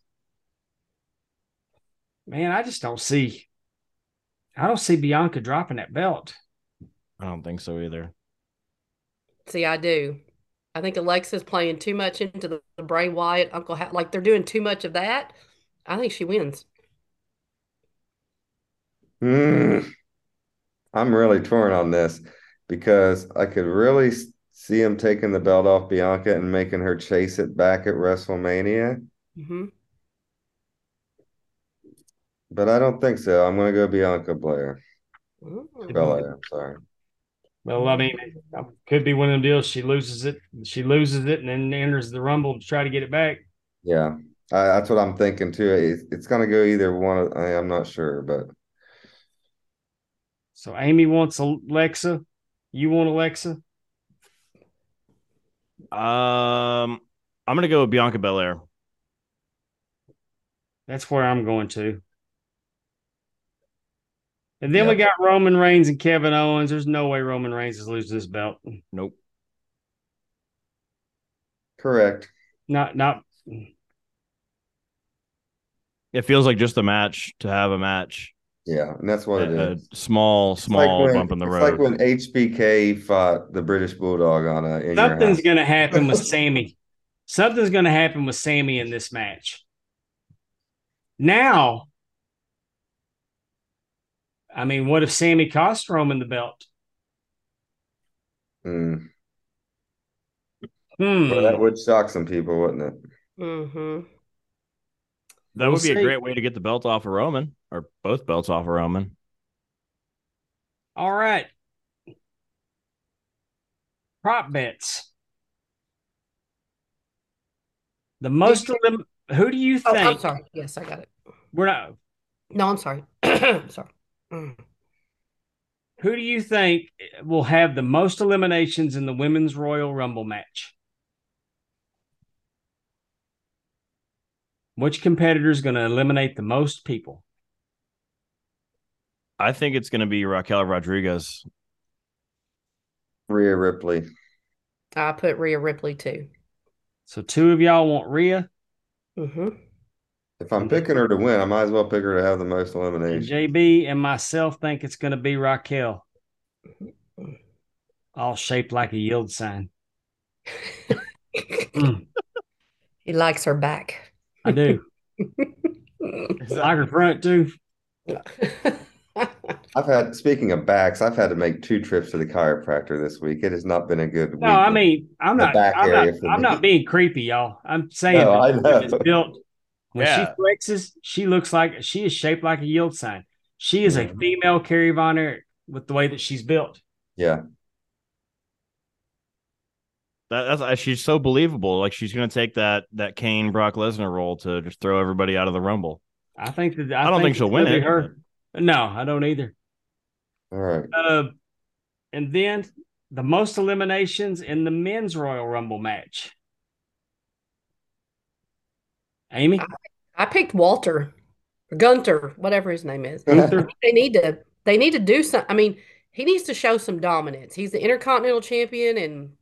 Man, I don't see Bianca dropping that belt. I don't think so either. See, I do. I think Alexa's playing too much into the Bray Wyatt, like they're doing too much of that. I think she wins. Mm, I'm really torn on this because I could really see him taking the belt off Bianca and making her chase it back at WrestleMania, Mm-hmm. but I don't think so. I'm gonna go Bianca Blair. Belair, I'm sorry. Well, I mean, it could be one of them deals. She loses it, and then enters the Rumble to try to get it back. Yeah, that's what I'm thinking too. It's gonna go either one. I'm not sure, but So Amy wants Alexa. You want Alexa? I'm gonna go with Bianca Belair. That's where I'm going to. And then yeah, we got Roman Reigns and Kevin Owens. There's no way Roman Reigns is losing this belt. Nope. correct. Not. It feels like just a match to have a match. Yeah, and that's what it A is. small bump in the It's road. like when HBK fought the British Bulldog on a in your house. Something's going to happen with Sammy. Something's going to happen with Sammy in this match. Now, I mean, what if Sammy cost Roman the belt? Well, that would shock some people, wouldn't it? Mm-hmm. That would be a great way to get the belt off of Roman, or both belts off of Roman. All right. Prop bets. The most of them. Who do you think? I'm sorry. Yes, I got it. We're not. No, I'm sorry. Sorry. Who do you think will have the most eliminations in the Women's Royal Rumble match? Which competitor is going to eliminate the most people? I think it's going to be Raquel Rodriguez. Rhea Ripley. I put Rhea Ripley too. So two of y'all want Rhea. Mm-hmm. If I'm picking her to win, I might as well pick her to have the most And elimination. JB and myself think it's going to be Raquel. All shaped like a yield sign. He likes her back. I do. I like her front too. Speaking of backs, I've had to make 2 trips to the chiropractor this week. It has not been a good No, I week in mean, the back area for I'm not me. being creepy, y'all. I'm saying No, that I the woman is know. built. When she Yeah. flexes, she is shaped like a yield sign. She is a Yeah. female Carrie Von Erich with the way that she's built. Yeah. That's she's so believable. Like she's gonna take that Kane Brock Lesnar role to just throw everybody out of the Rumble. I don't think it's she'll gonna win be it. her. No, I don't either. All right. And then the most eliminations in the men's Royal Rumble match. Amy? I picked Walter, Gunter, whatever his name is. Gunther? They need to do something. I mean, he needs to show some dominance. He's the Intercontinental Champion, and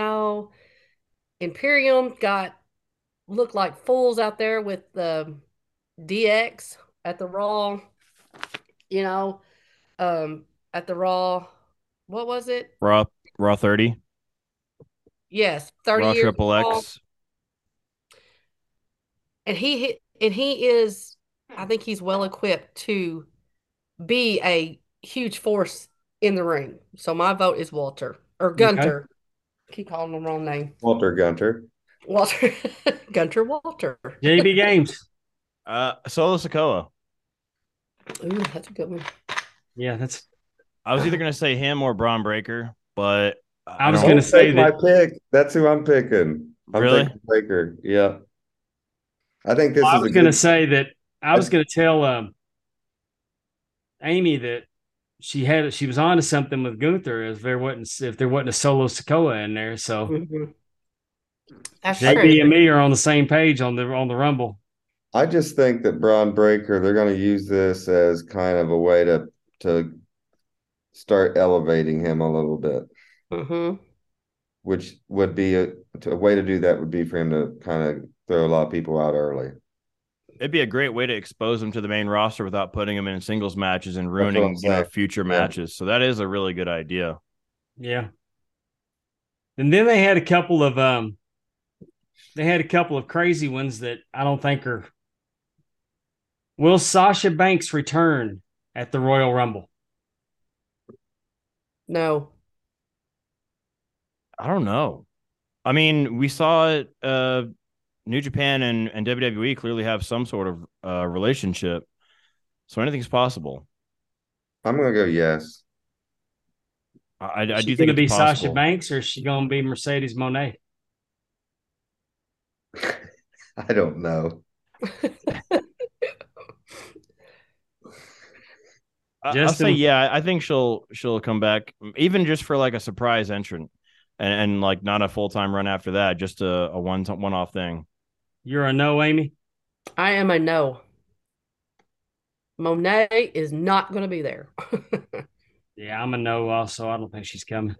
Imperium got looked like fools out there with the DX at the Raw. You know, at the Raw, what was it? Raw Raw 30, Yes, 30 Raw years Triple Raw, X. and he is. I think he's well equipped to be a huge force in the ring. So my vote is Walter or Okay. Gunter. Keep calling him the wrong name. Walter Gunter. Walter. Gunter Walter. JB Games. Solo Sikoa. Ooh, that's a good one. Yeah, that's. I was either gonna say him or Braun Breaker, but I was don't- gonna Don't say take my that. pick. That's who I'm picking. I'm Really? picking Breaker. Yeah. I think this I is was a gonna good. say that. I was gonna tell Amy that she was on to something with Gunther if there wasn't a Solo Sokoa in there. So Mhm. That's JB true. and me are on the same page on the Rumble. I just think that Braun Breaker, they're going to use this as kind of a way to start elevating him a little bit, Hmm. which would be a way to do that would be for him to kind of throw a lot of people out early. it'd be a great way to expose him to the main roster without putting him in singles matches and That's what I'm ruining saying. future Yeah. matches. So that is a really good idea. Yeah. And then they had a couple of crazy ones that I don't think are. Will Sasha Banks return at the Royal Rumble? No. I don't know. I mean, we saw it. New Japan and WWE clearly have some sort of relationship, so anything's possible. I'm going to go yes. I Is do she think going to it's be possible. Sasha Banks or is she going to be Mercedes Moné? I don't know. I'll say Justin, yeah. I think she'll come back, even just for like a surprise entrant, and like not a full-time run after that, just a one-off thing. you're a no, Amy? I am a no. Monet is not going to be there. Yeah, I'm a no also. I don't think she's coming.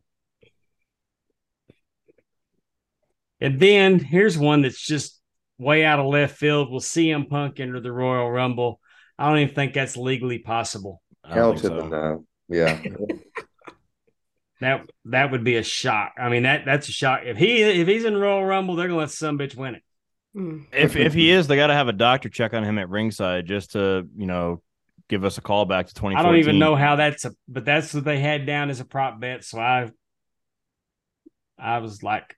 And then here's one that's just way out of left field. Will CM Punk enter the Royal Rumble? I don't even think that's legally possible. I Hell don't to think the so. no. Yeah. That would be a shock. I mean, that's a shock. If he's in Royal Rumble, they're gonna let some bitch win it. Hmm. If he is, they got to have a doctor check on him at ringside just to give us a call back to 2014. I don't even know how but that's what they had down as a prop bet. So I was like,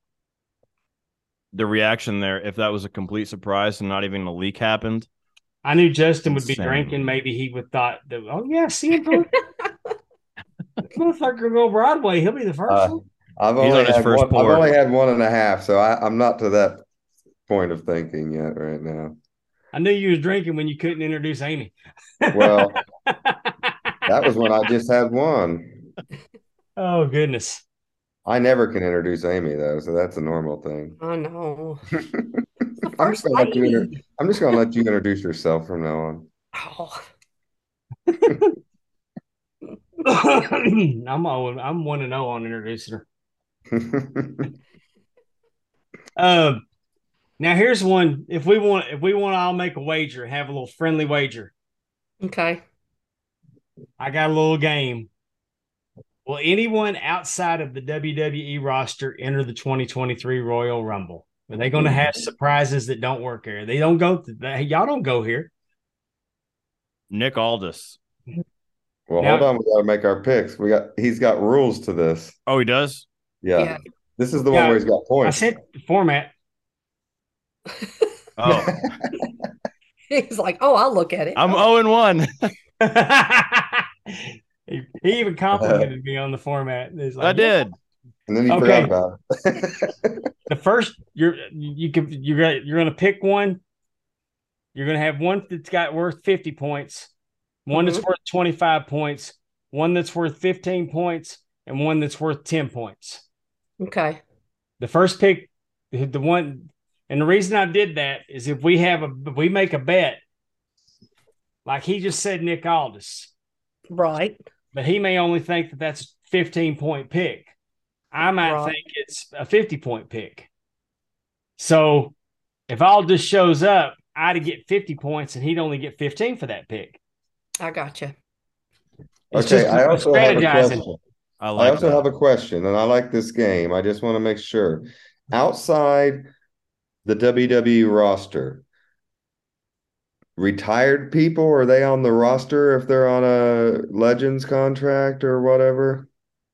the reaction there, if that was a complete surprise and not even a leak happened. I knew Justin would be Insane. drinking. Maybe he would thought that, oh yeah, CM Punk, motherfucker go Broadway. He'll be the first one. I've He's only on his had first one. pour. I've only had 1.5, so I'm not to that point of thinking yet right now. I knew you was drinking when you couldn't introduce Amy. Well, that was when I just had one. Oh goodness. I never can introduce Amy though, so that's a normal thing. I know. I'm just gonna let you lady. I'm just gonna let you introduce yourself from now on. Oh, I'm 1-0 on introducing her. Now here's one. If we want, I'll make a wager. Have a little friendly wager. okay. I got a little game. Will anyone outside of the WWE roster enter the 2023 Royal Rumble? Are they going to have surprises that don't work here? They don't go. Y'all don't go here. Nick Aldis. Well, Now hold on. We got to make our picks. He's got rules to this. Oh, he does? Yeah. Yeah. This is the one yeah, where he's got I points. sent the format. Oh, He's like, oh, I'll look at it. I'm Oh, 0-1. He even complimented me on the format. He's like, I did. And then he Okay. forgot about it. the first you're gonna pick one. You're gonna have one that's got worth 50 points, one that's worth 25 points, one that's worth 15 points, and one that's worth 10 points. okay. The first pick, the one, and the reason I did that is if we make a bet, like he just said, Nick Aldis, Right. but he may only think that that's a 15-point pick. I might Right. think it's a 50-point pick. So if Aldis shows up, I'd get 50 points and he'd only get 15 for that pick. I gotcha. It's Okay, just I also have a strategizing. question. I I like also that. have a question, and I like this game. I just want to make sure. Outside the WWE roster, retired people, are they on the roster if they're on a Legends contract or whatever?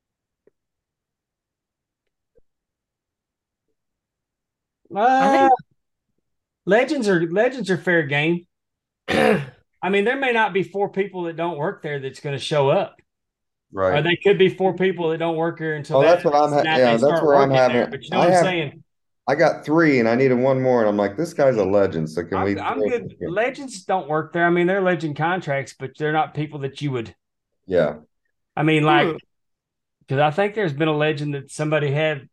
I think Legends are fair game. I mean, there may not be 4 people that don't work there that's going to show up. Or Right. they could be 4 people that don't work here until Oh, that's what I'm night yeah, they that's start where I'm working there. having. But you know what I'm saying? I got 3 and I needed one more, and I'm like, this guy's a legend. So can we I'm good. Legends don't work there. I mean, they're legend contracts, but they're not people that you would. Yeah. I mean, like, because I think there's been a legend that somebody had.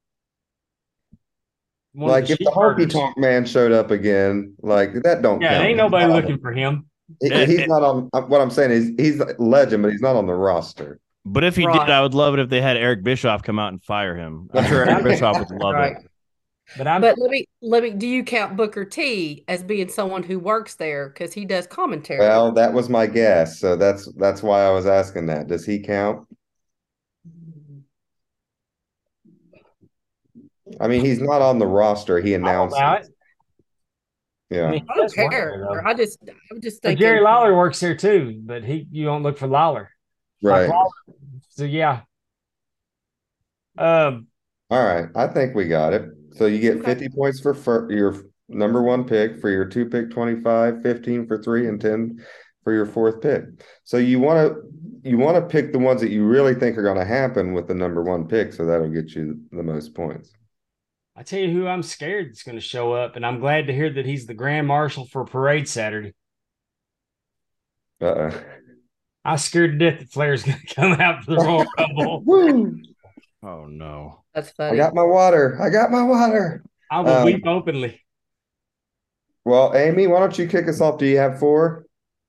Like if the honky tonk man showed up again, like that don't Yeah, count. ain't nobody looking for him. He's not on. What I'm saying is he's a legend, but he's not on the roster. But if he Right. did, I would love it if they had Eric Bischoff come out and fire him. I'm sure Eric Bischoff would love Right. it. But let me. Do you count Booker T as being someone who works there because he does commentary? Well, that was my guess, so that's why I was asking that. Does he count? I mean, he's not on the roster. He announced it. Yeah. I mean, I don't care. I'm just but thinking. Jerry Lawler works there too, but you don't look for Lawler. Right. Like Lawler. So yeah. All right. I think we got it. So you get 50 points for your number 1 pick, for your 2 pick 25, 15 for 3, and 10 for your 4th pick. So you want to pick the ones that you really think are going to happen with the number 1 pick, so that'll get you the most points. I tell you who I'm scared is going to show up, and I'm glad to hear that he's the Grand Marshal for Parade Saturday. I'm scared to death that Flair's going to come out for the Royal Rumble. Woo! Oh no. That's funny. I got my water. I will weep openly. Well, Amy, why don't you kick us off? Do you have 4?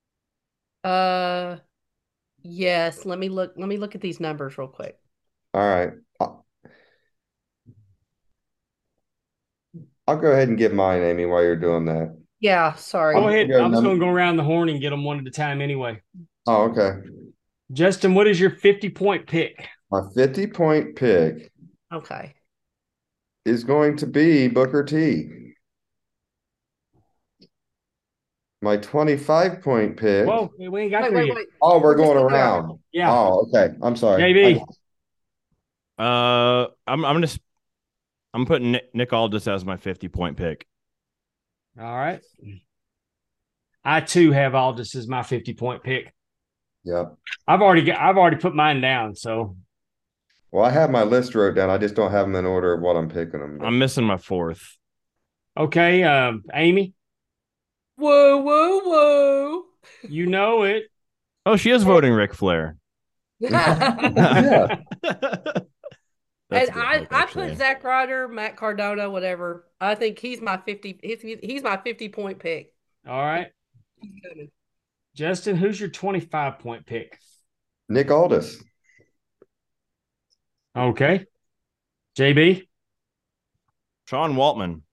Yes. Let me look at these numbers real quick. All right. I'll go ahead and give mine, Amy, while you're doing that. Yeah. Sorry. Go ahead. I'm just going to go around the horn and get them one at a time anyway. Oh, okay. Justin, what is your 50-point pick? My 50-point pick Okay. is going to be Booker T. My 25-point pick. Whoa, we ain't got there yet. Wait. Oh, we're going around. Yeah. Oh, okay. I'm sorry. JB. I'm putting Nick Aldis as my 50-point pick. All right. I too have Aldis as my 50-point pick. Yeah. I've already put mine down. So. Well, I have my list wrote down. I just don't have them in order of what I'm picking them. I'm missing my 4th. Okay, Amy. Whoa. You know it. Oh, she is voting Ric Flair. Yeah. And I put Zack Ryder, Matt Cardona, whatever. I think he's my 50-point pick. All right. Justin, who's your 25-point pick? Nick Aldis. Okay. JB? Sean Waltman.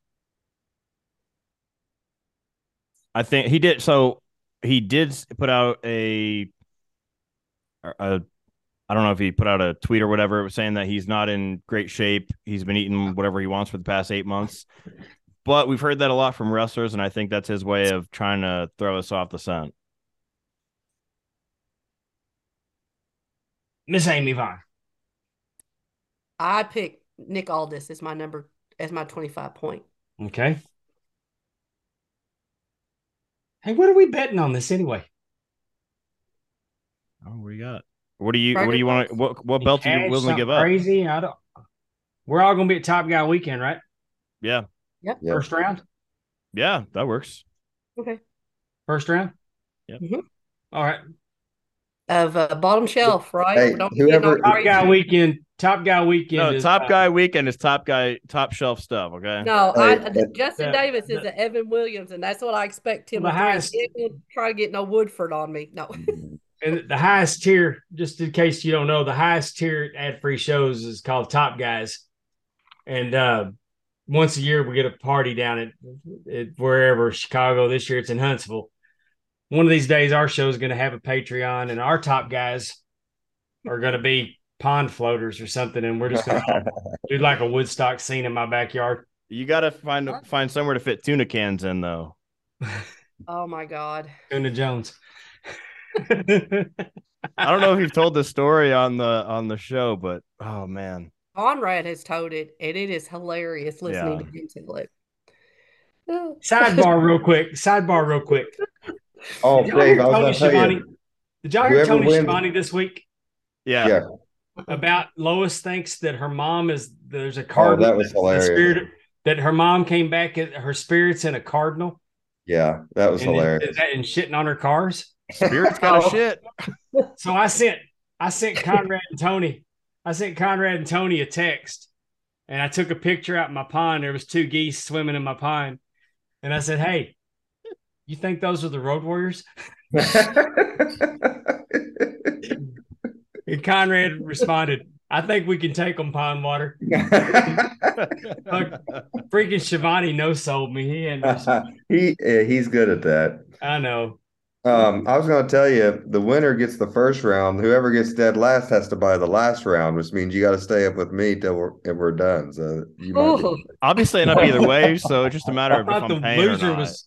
I think he did. So he did put out I don't know if he put out a tweet or whatever. It was saying that he's not in great shape. He's been eating whatever he wants for the past 8 months. But we've heard that a lot from wrestlers, and I think that's his way of trying to throw us off the scent. Miss Amy Vaughn. I pick Nick Aldis as my 25 point. Okay. Hey, what are we betting on this anyway? Oh, what do you got? What do you want? What belt are you Cash, willing to something give up? crazy? I don't. We're all gonna be at Top Guy Weekend, right? Yeah. Yep. Yep. First round. Yeah, that works. Okay. First round. Yep. All right. Of bottom shelf, right? Hey, Don't whoever- get no Top Guy Weekend. Top Guy Weekend No, is Top Guy Weekend is top shelf stuff. Okay. No, Hey, Justin Davis is an Evan Williams, and that's what I expect him The to highest- do. He ain't try to get no Woodford on me. No. And the highest tier, just in case you don't know, the highest tier ad free shows is called Top Guys. And once a year we get a party down at wherever, Chicago. This year it's in Huntsville. One of these days our show is going to have a Patreon, and our top guys are going to be pond floaters or something, and we're just going to do like a Woodstock scene in my backyard. You got to find somewhere to fit tuna cans in, though. Oh my God. Tuna Jones. I don't know if you've told this story on the show, but oh man, Conrad has told it, and it is hilarious listening Yeah. to him tell it. Sidebar real quick. Oh, Did y'all hear Dave, I was Tony going to tell Schiavone? you. Did y'all hear Whoever Tony wins- Schiavone this week yeah. about Lois thinks that her mom there's a Oh, cardinal that was the hilarious. spirit, that her mom came back her spirit's in a cardinal Yeah, that was and hilarious. and shitting on her cars. Spirit's got a Oh. shit. So I sent Conrad and Tony. I sent Conrad and Tony a text, and I took a picture out in my pond. There was 2 geese swimming in my pond, and I said, "Hey, you think those are the Road Warriors?" And Conrad responded, "I think we can take them, pond water." Freaking Shivani no sold me. He and He's good at that. I know. I was going to tell you, the winner gets the first round. Whoever gets dead last has to buy the last round, which means you got to stay up with me till we're done. So you might be. Oh, I'll be staying up either way, so it's just a matter I of if thought I'm the paying or loser not. was.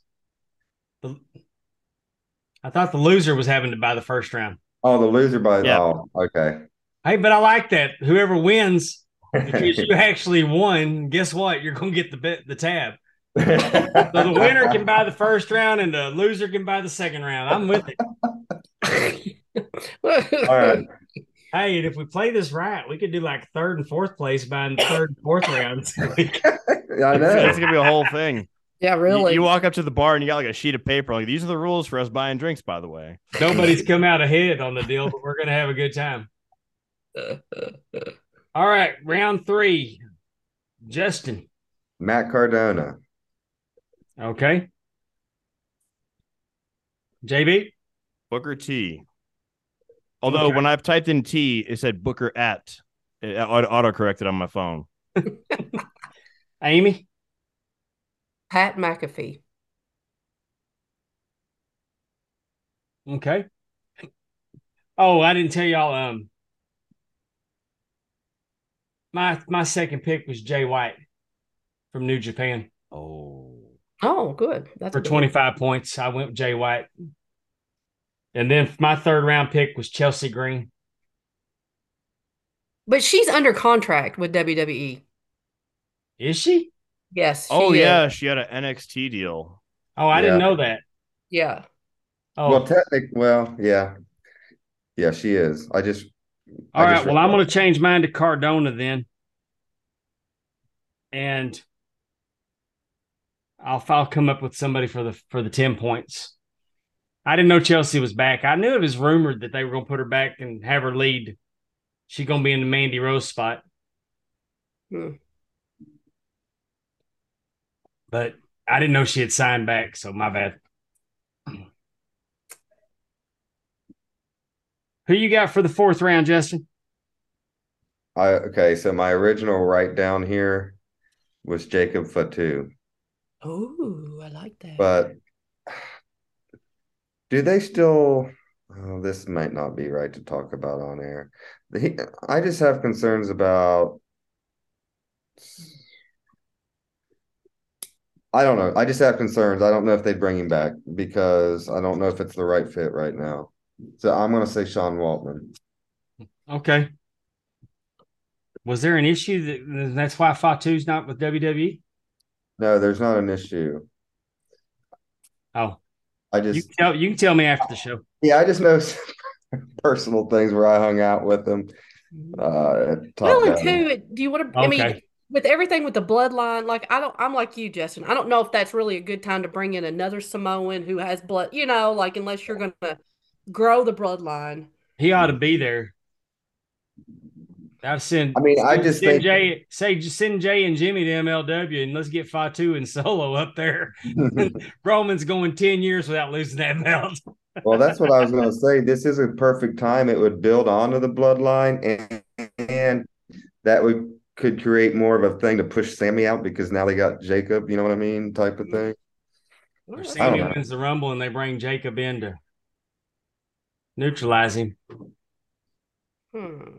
I thought the loser was having to buy the first round. Oh, the loser buys. Yeah. Oh, okay. Hey, but I like that. Whoever wins, because you actually won, guess what? You're going to get the tab. So the winner can buy the first round, and the loser can buy the second round. I'm with it. All right. Hey, and if we play this right, we could do like third and fourth place buying the third and fourth rounds. I It's know. gonna be a whole thing. Yeah, You, really. you walk up to the bar and you got like a sheet of paper. Like, these are the rules for us buying drinks, by the way. Nobody's come out ahead on the deal, but we're going to have a good time. All right, round 3. Justin. Matt Cardona. Okay. JB. Booker T. Although Okay. when I've typed in T, it said Booker at. It auto corrected on my phone. Amy. Pat McAfee. Okay. Oh, I didn't tell y'all. My second pick was Jay White from New Japan Oh. Oh, good. That's for a good 25 points. I went with Jay White, and then my third round pick was Chelsea Green. But she's under contract with WWE. Is she? Yes. Oh she yeah, is. she had an NXT deal. Oh, I didn't know that. Yeah. Oh, Yeah. Yeah, she is. all I just right. Well, I'm read going to change mine to Cardona then, and I'll come up with somebody for the 10 points. I didn't know Chelsea was back. I knew it was rumored that they were going to put her back and have her lead. She's going to be in the Mandy Rose spot. Hmm. But I didn't know she had signed back, so my bad. Who you got for the 4th round, Justin? Okay, so my original write down here was Jacob Fatu, Oh, I like that. but do they still? Oh, this might not be right to talk about on air. I just have concerns about. I don't know. I just have concerns. I don't know if they'd bring him back because I don't know if it's the right fit right now. So I'm going to say Sean Waltman. Okay. Was there an issue that's why Fatu's not with WWE? No, there's not an issue. Oh, I you just, can tell me after the show. yeah, I just know some personal things where I hung out with them. Top Well, and down. two, do you want to? I mean, Okay. with everything with the bloodline, like I don't. I'm like you, Justin. I don't know if that's really a good time to bring in another Samoan who has blood. You know, like unless you're gonna grow the bloodline. He ought to be there. I'd I mean, I just think send Jay and Jimmy to MLW and let's get Fatu and Solo up there. Roman's going 10 years without losing that belt. well, that's what I was going to say. This is a perfect time. It would build onto the bloodline, and that could create more of a thing to push Sammy out because now they got Jacob. You know what I mean? Type of thing. Or I don't Sammy know. wins the Rumble and they bring Jacob in to neutralize him. Hmm.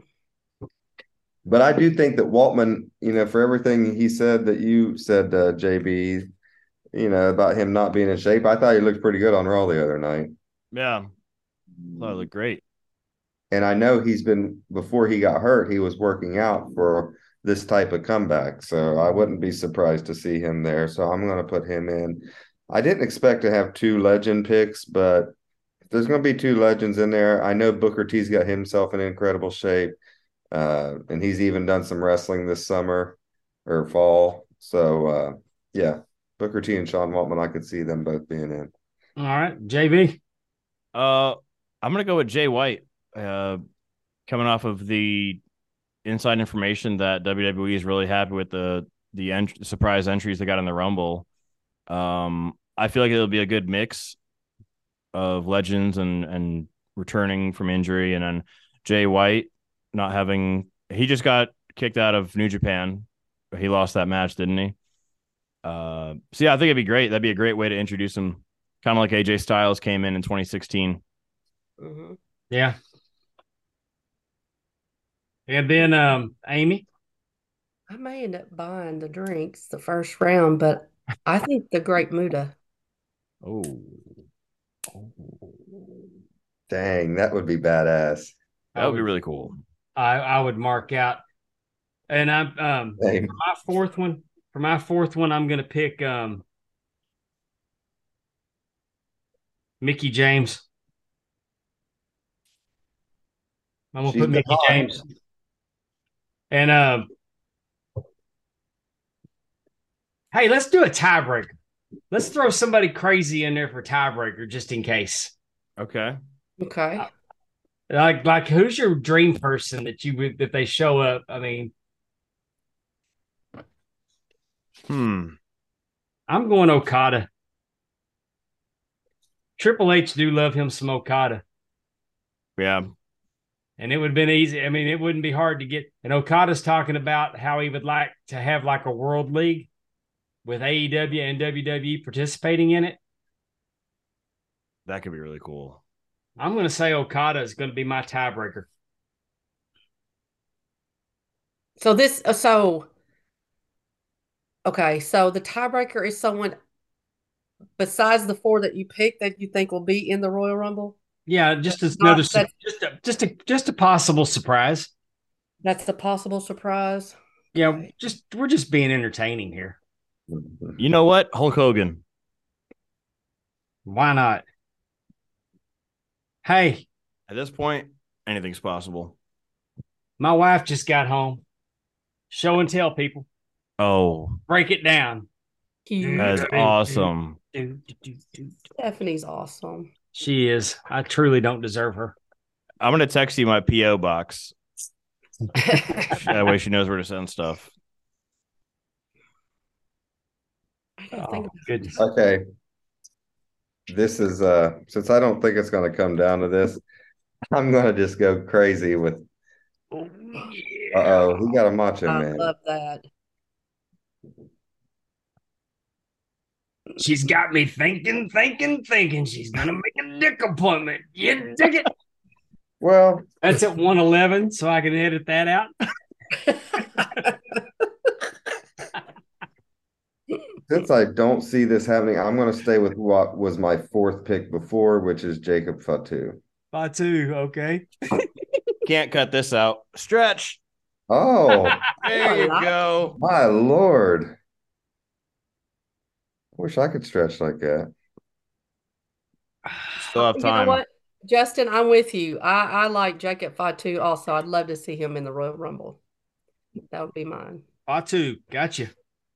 But I do think that Waltman, for everything he said that you said, JB, about him not being in shape, I thought he looked pretty good on Raw the other night. Yeah. Thought it looked great. And I know before he got hurt, he was working out for this type of comeback. So I wouldn't be surprised to see him there. So I'm going to put him in. I didn't expect to have two legend picks, but if there's going to be two legends in there, I know Booker T's got himself in incredible shape. And he's even done some wrestling this summer or fall. So, yeah, Booker T and Sean Waltman, I could see them both being in. All right, JB. I'm gonna go with Jay White. Coming off of the inside information that WWE is really happy with the surprise entries they got in the Rumble. I feel like it'll be a good mix of legends and returning from injury, and then Jay White he just got kicked out of New Japan. He lost that match, didn't he? So yeah, I think it'd be great. That'd be a great way to introduce him, kind of like AJ Styles came in 2016. Mm-hmm. Yeah. And then Amy. I may end up buying the drinks the first round, but I think the Great Muta. Oh. Dang, that would be badass. That would be really cool. I would mark out. And I'm Dang. for my fourth one, I'm gonna pick Mickey James. I'm gonna put Mickey James. And hey, let's do a tiebreaker. Let's throw somebody crazy in there for tiebreaker just in case. Okay. Okay. Like who's your dream person that they show up? I mean, I'm going Okada. Triple H do love him some Okada. Yeah. And it would have been easy. I mean, it wouldn't be hard to get. And Okada's talking about how he would like to have like a world league with AEW and WWE participating in it. That could be really cool. I'm going to say Okada is going to be my tiebreaker. Okay, so the tiebreaker is someone besides the four that you picked that you think will be in the Royal Rumble. Yeah, just another just a possible surprise. That's a possible surprise. Yeah, we're just being entertaining here. You know what? Hulk Hogan. Why not? Hey, at this point, anything's possible. My wife just got home. Show and tell, people. Oh, break it down. That's awesome. Stephanie's awesome. She is. I truly don't deserve her. I'm going to text you my P.O. box. That way she knows where to send stuff. Oh, goodness. Okay. This is since I don't think it's going to come down to this, I'm going to just go crazy with he got a Macho Man. I love that. She's got me thinking. She's going to make a dick appointment. You dig it? Well, that's at 111, so I can edit that out. Since I don't see this happening, I'm going to stay with what was my fourth pick before, which is Jacob Fatu. Fatu, okay. Can't cut this out. Stretch. Oh, There you go. my Lord. I wish I could stretch like that. Still have You know time. what, Justin, I'm with you. I like Jacob Fatu also. I'd love to see him in the Royal Rumble. That would be mine. Fatu, gotcha.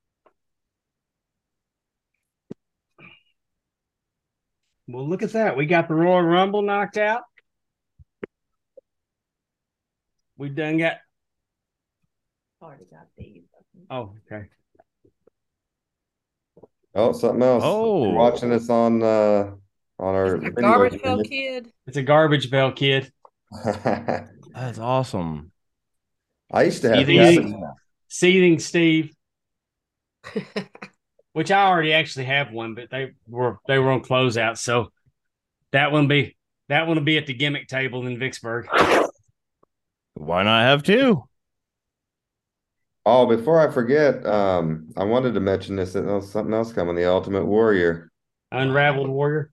Well, look at that. We got the Royal Rumble knocked out. We done got. Already got these. Oh, okay. Oh, something else. Oh. You're watching this on our video Garbage Pail unit. Kid. It's a Garbage Pail Kid. That's awesome. I used to have Seething Steve, which I already actually have one, but they were on closeout, so that one will be at the gimmick table in Vicksburg. Why not have two? Oh, before I forget, I wanted to mention this. There's something else coming. The Ultimate Warrior. Unraveled Warrior.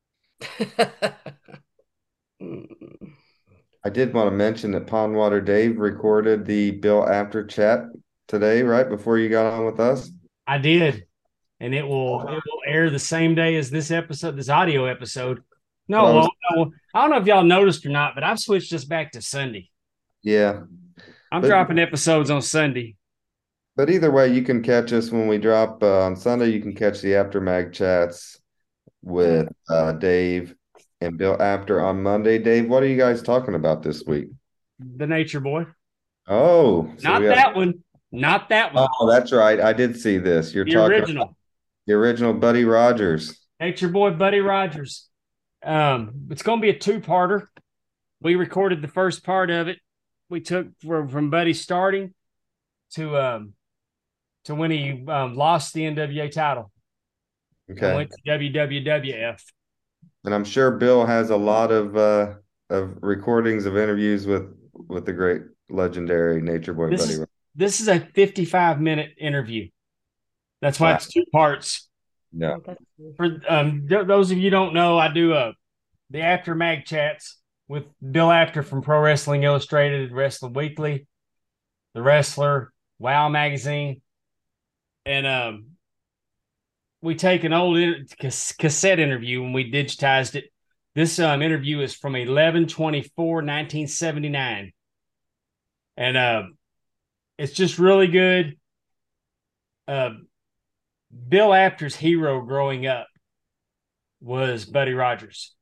I did want to mention that Pondwater Dave recorded the Bill After chat today, right before you got on with us. I did, and it will air the same day as this episode, this audio episode. No, I don't know if y'all noticed or not, but I've switched this back to Sunday. Yeah, I'm dropping episodes on Sunday. But either way, you can catch us when we drop on Sunday. You can catch the Aftermag chats with Dave and Bill After on Monday. Dave, what are you guys talking about this week? The Nature Boy. Oh, so not that one. Not that one. Oh, that's right. I did see this. You're talking original. About the original Buddy Rogers. Nature Boy Buddy Rogers. It's going to be a two-parter. We recorded the first part of it. We took from Buddy starting to when he lost the NWA title. Okay. And went to WWF. And I'm sure Bill has a lot of recordings of interviews with the great legendary Nature Boy Buddy. This is a 55-minute interview. That's why it's two parts. Yeah. For those of you who don't know, I do the After Mag chats with Bill After from Pro Wrestling Illustrated, Wrestling Weekly, The Wrestler, Wow Magazine, and we take an old cassette interview and we digitized it. This interview is from 11/24/1979, and it's just really good. Bill After's hero growing up was Buddy Rogers,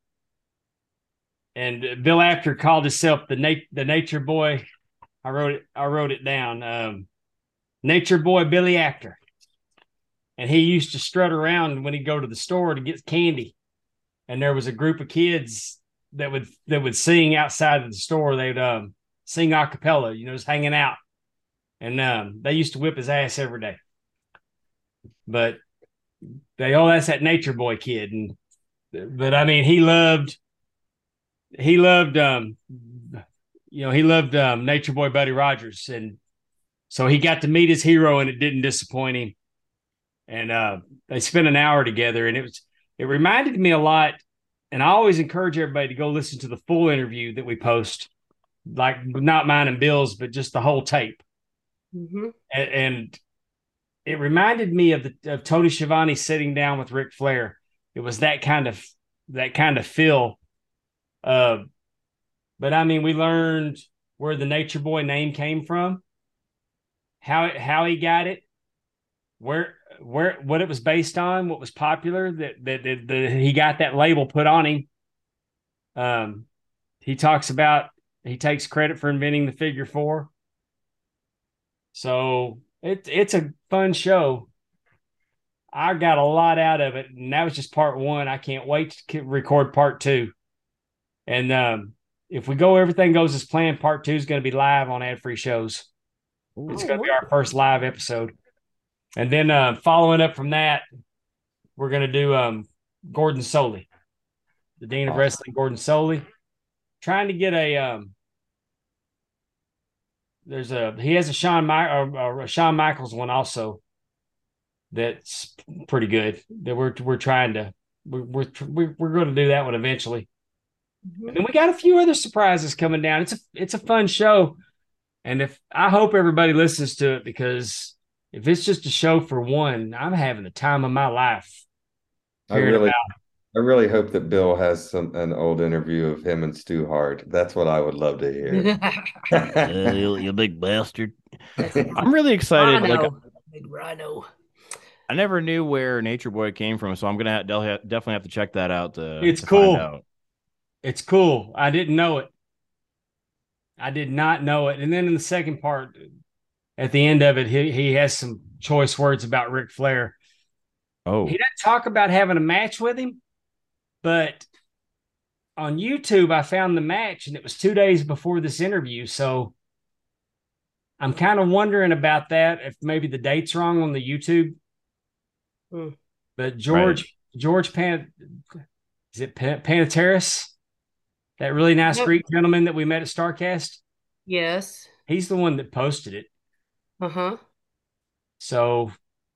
and Bill After called himself the Nature Boy. I wrote it down. Nature Boy Billy After, and he used to strut around when he'd go to the store to get candy, and there was a group of kids that would sing outside of the store. They'd sing a cappella, just hanging out, and they used to whip his ass every day. But that's that Nature Boy kid, but I mean he loved Nature Boy Buddy Rogers, and so he got to meet his hero, and it didn't disappoint him. And they spent an hour together, and it reminded me a lot. And I always encourage everybody to go listen to the full interview that we post, like not mine and Bill's, but just the whole tape. Mm-hmm. And it reminded me of Tony Schiavone sitting down with Ric Flair. It was that kind of feel. But I mean, we learned where the Nature Boy name came from, how he got it, where what it was based on, what was popular, that he got that label put on him. He talks about he takes credit for inventing the figure four. So it's a fun show. I got a lot out of it, and that was just part one. I can't wait to record part two. And if everything goes as planned, part two is going to be live on Ad Free Shows. It's going to be our first live episode. And then following up from that, we're going to do Gordon Solie, the Dean of Wrestling, Gordon Solie. Trying to get he has a Shawn Michaels one also that's pretty good. That we're going to do that one eventually. And then we got a few other surprises coming down. It's a fun show. And if I hope everybody listens to it, because if it's just a show for one, I'm having the time of my life I hearing really, about. I really hope that Bill has an old interview of him and Stu Hart. That's what I would love to hear. You big bastard. I'm really excited. Like Rhino. Big Rhino. I never knew where Nature Boy came from, so I'm gonna definitely have to check that out It's to find cool. out. It's cool. I didn't know it. I did not know it. And then in the second part, at the end of it, he has some choice words about Ric Flair. He Oh, doesn't talk about having a match with him, but on YouTube, I found the match and it was 2 days before this interview. So I'm kind of wondering about that, if maybe the date's wrong on the YouTube. Mm. But right. George Panetteris, that really nice Yep. Greek gentleman that we met at StarCast, Yes. he's the one that posted it. Uh-huh. So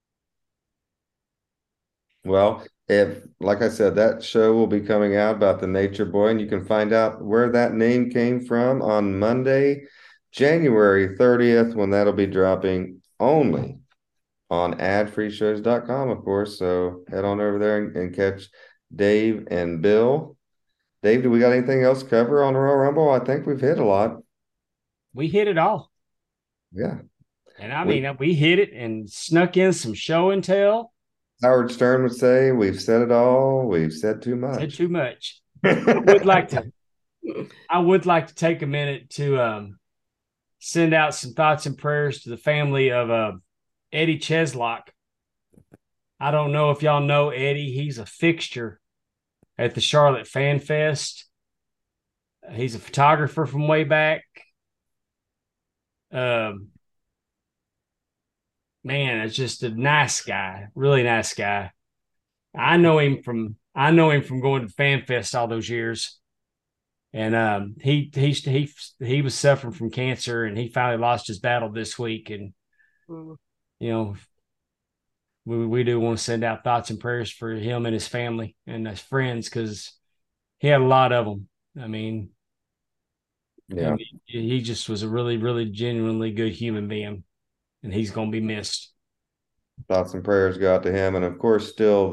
Well, if, like I said, that show will be coming out about the Nature Boy, and you can find out where that name came from on Monday, January 30th, when that'll be dropping only on adfreeshows.com, of course. So head on over there and catch Dave and Bill. Dave, do we got anything else to cover on Royal Rumble? I think we've hit a lot. we hit it all. Yeah. And I mean, we hit it and snuck in some show and tell. Howard Stern would say, we've said it all. We've said too Said much. too much. I would like to take a minute to send out some thoughts and prayers to the family of Eddie Cheslock. I don't know if y'all know Eddie. He's a fixture at the Charlotte Fan Fest. He's a photographer from way back. Um, man, it's just a nice guy, really nice guy. I know him from going to Fan Fest all those years. And he was suffering from cancer, and he finally lost his battle this week. And Mm. you know, we do want to send out thoughts and prayers for him and his family and his friends, because he had a lot of them. I mean, Yeah. he just was a really, really genuinely good human being, and he's going to be missed. Thoughts and prayers go out to him. And of course, still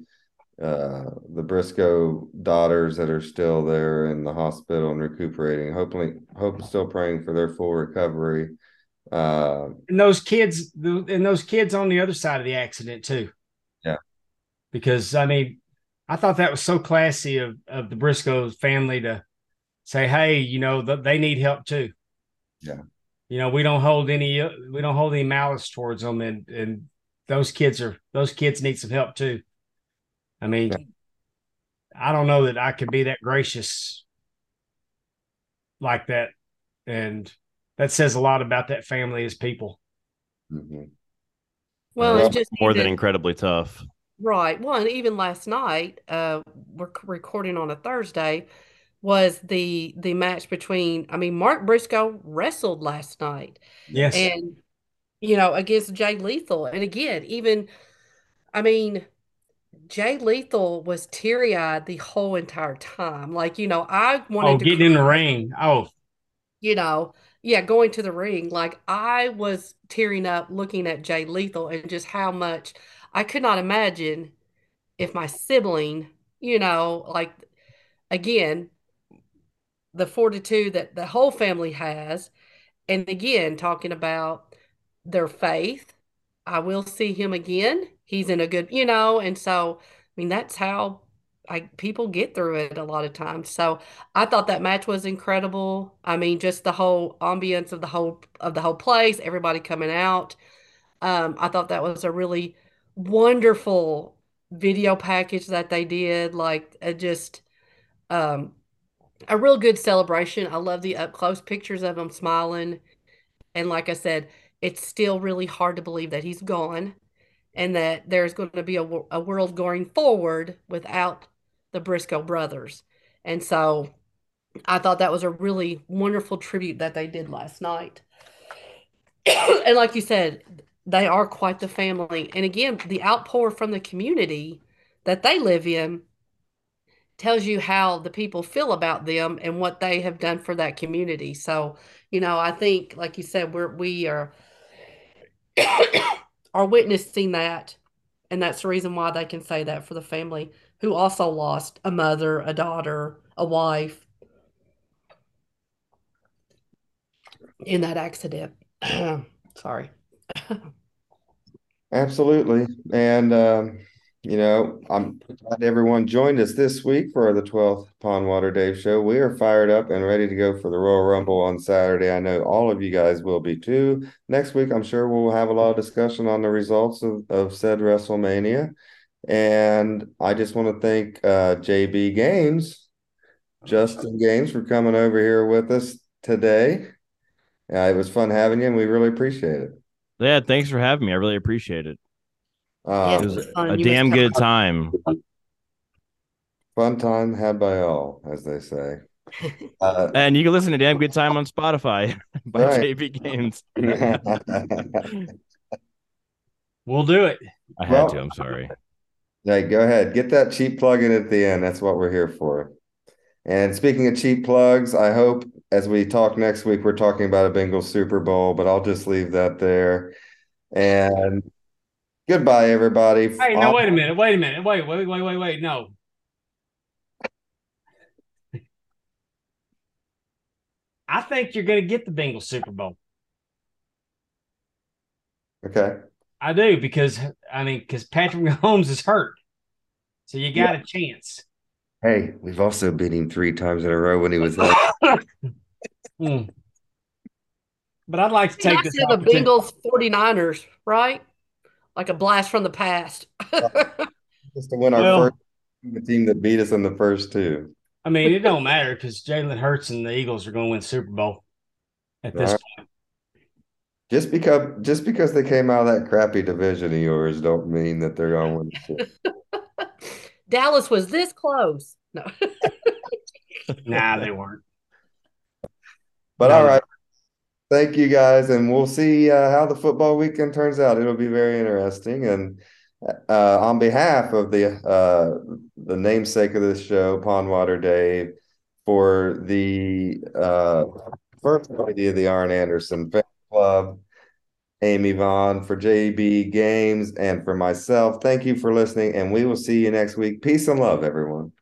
the Briscoe daughters that are still there in the hospital and recuperating. Hopefully, still praying for their full recovery. And those kids on the other side of the accident too. Yeah. Because I mean, I thought that was so classy of the Briscoe family to say, hey, they need help too. Yeah. We don't hold any malice towards them, and those kids need some help too. I mean, Yeah. I don't know that I could be that gracious like that, and that says a lot about that family as people. Mhm. Well, Well, it's just More than even, incredibly tough. right. Well, and even last night, we're recording on a Thursday, was the match between, I mean, Mark Briscoe wrestled last night Yes. and against Jay Lethal. And again, even I mean, Jay Lethal was teary-eyed the whole entire time. Like, I Oh, wanted to getting in the cry, ring. Oh, you know, yeah, going to the ring. Like, I was tearing up looking at Jay Lethal and just how much I could not imagine if my sibling, like, again, the fortitude that the whole family has. And again, talking about their faith. I will see him again. He's in a good, and so I mean that's how people get through it a lot of times. So I thought that match was incredible. I mean, just the whole ambience of the whole place, everybody coming out. I thought that was a really wonderful video package that they did. Like just um, a real good celebration. I love the up close pictures of him smiling. And like I said, it's still really hard to believe that he's gone and that there's going to be a world going forward without the Briscoe brothers. And so I thought that was a really wonderful tribute that they did last night. And like you said, they are quite the family. And again, the outpour from the community that they live in tells you how the people feel about them and what they have done for that community. So, I think, like you said, we are are witnessing that, and that's the reason why they can say that for the family who also lost a mother, a daughter, a wife in that accident. Sorry. Absolutely. And, I'm glad everyone joined us this week for the 12th Pondwater Dave Show. We are fired up and ready to go for the Royal Rumble on Saturday. I know all of you guys will be too. Next week, I'm sure we'll have a lot of discussion on the results of said WrestleMania. And I just want to thank JB Games, Justin Games, for coming over here with us today. It was fun having you, and we really appreciate it. Yeah, thanks for having me. I really appreciate it. Yes, It it was was fun. a You must damn have good time. Fun time had by all, as they say. And you can listen to Damn Good Time on Spotify by Right. JB Games. We'll do it. I had to. I'm sorry. Hey, go ahead. Get that cheap plug in at the end. That's what we're here for. And speaking of cheap plugs, I hope as we talk next week, we're talking about a Bengals Super Bowl, but I'll just leave that there. And goodbye, everybody. Hey, no, wait a minute. Wait. No. I think you're going to get the Bengals Super Bowl. Okay. I do because Patrick Mahomes is hurt, so you got a chance. Hey, we've also beat him 3 times in a row when he was hurt. But I'd like to take this the opportunity. Bengals 49ers, right? Like a blast from the past. Just to win our first the team that beat us in the first 2. I mean, it don't matter because Jalen Hurts and the Eagles are going to win the Super Bowl at this point. Just because they came out of that crappy division of yours don't mean that they're going to win. Dallas was this close. No. Nah, they weren't. But all right. Thank you guys, and we'll see how the football weekend turns out. It'll be very interesting. And on behalf of the namesake of this show, Pondwater Dave, for the first lady of the Arn Anderson Fan Club, Amy Vaughn, for JB Games, and for myself, thank you for listening, and we will see you next week. Peace and love, everyone.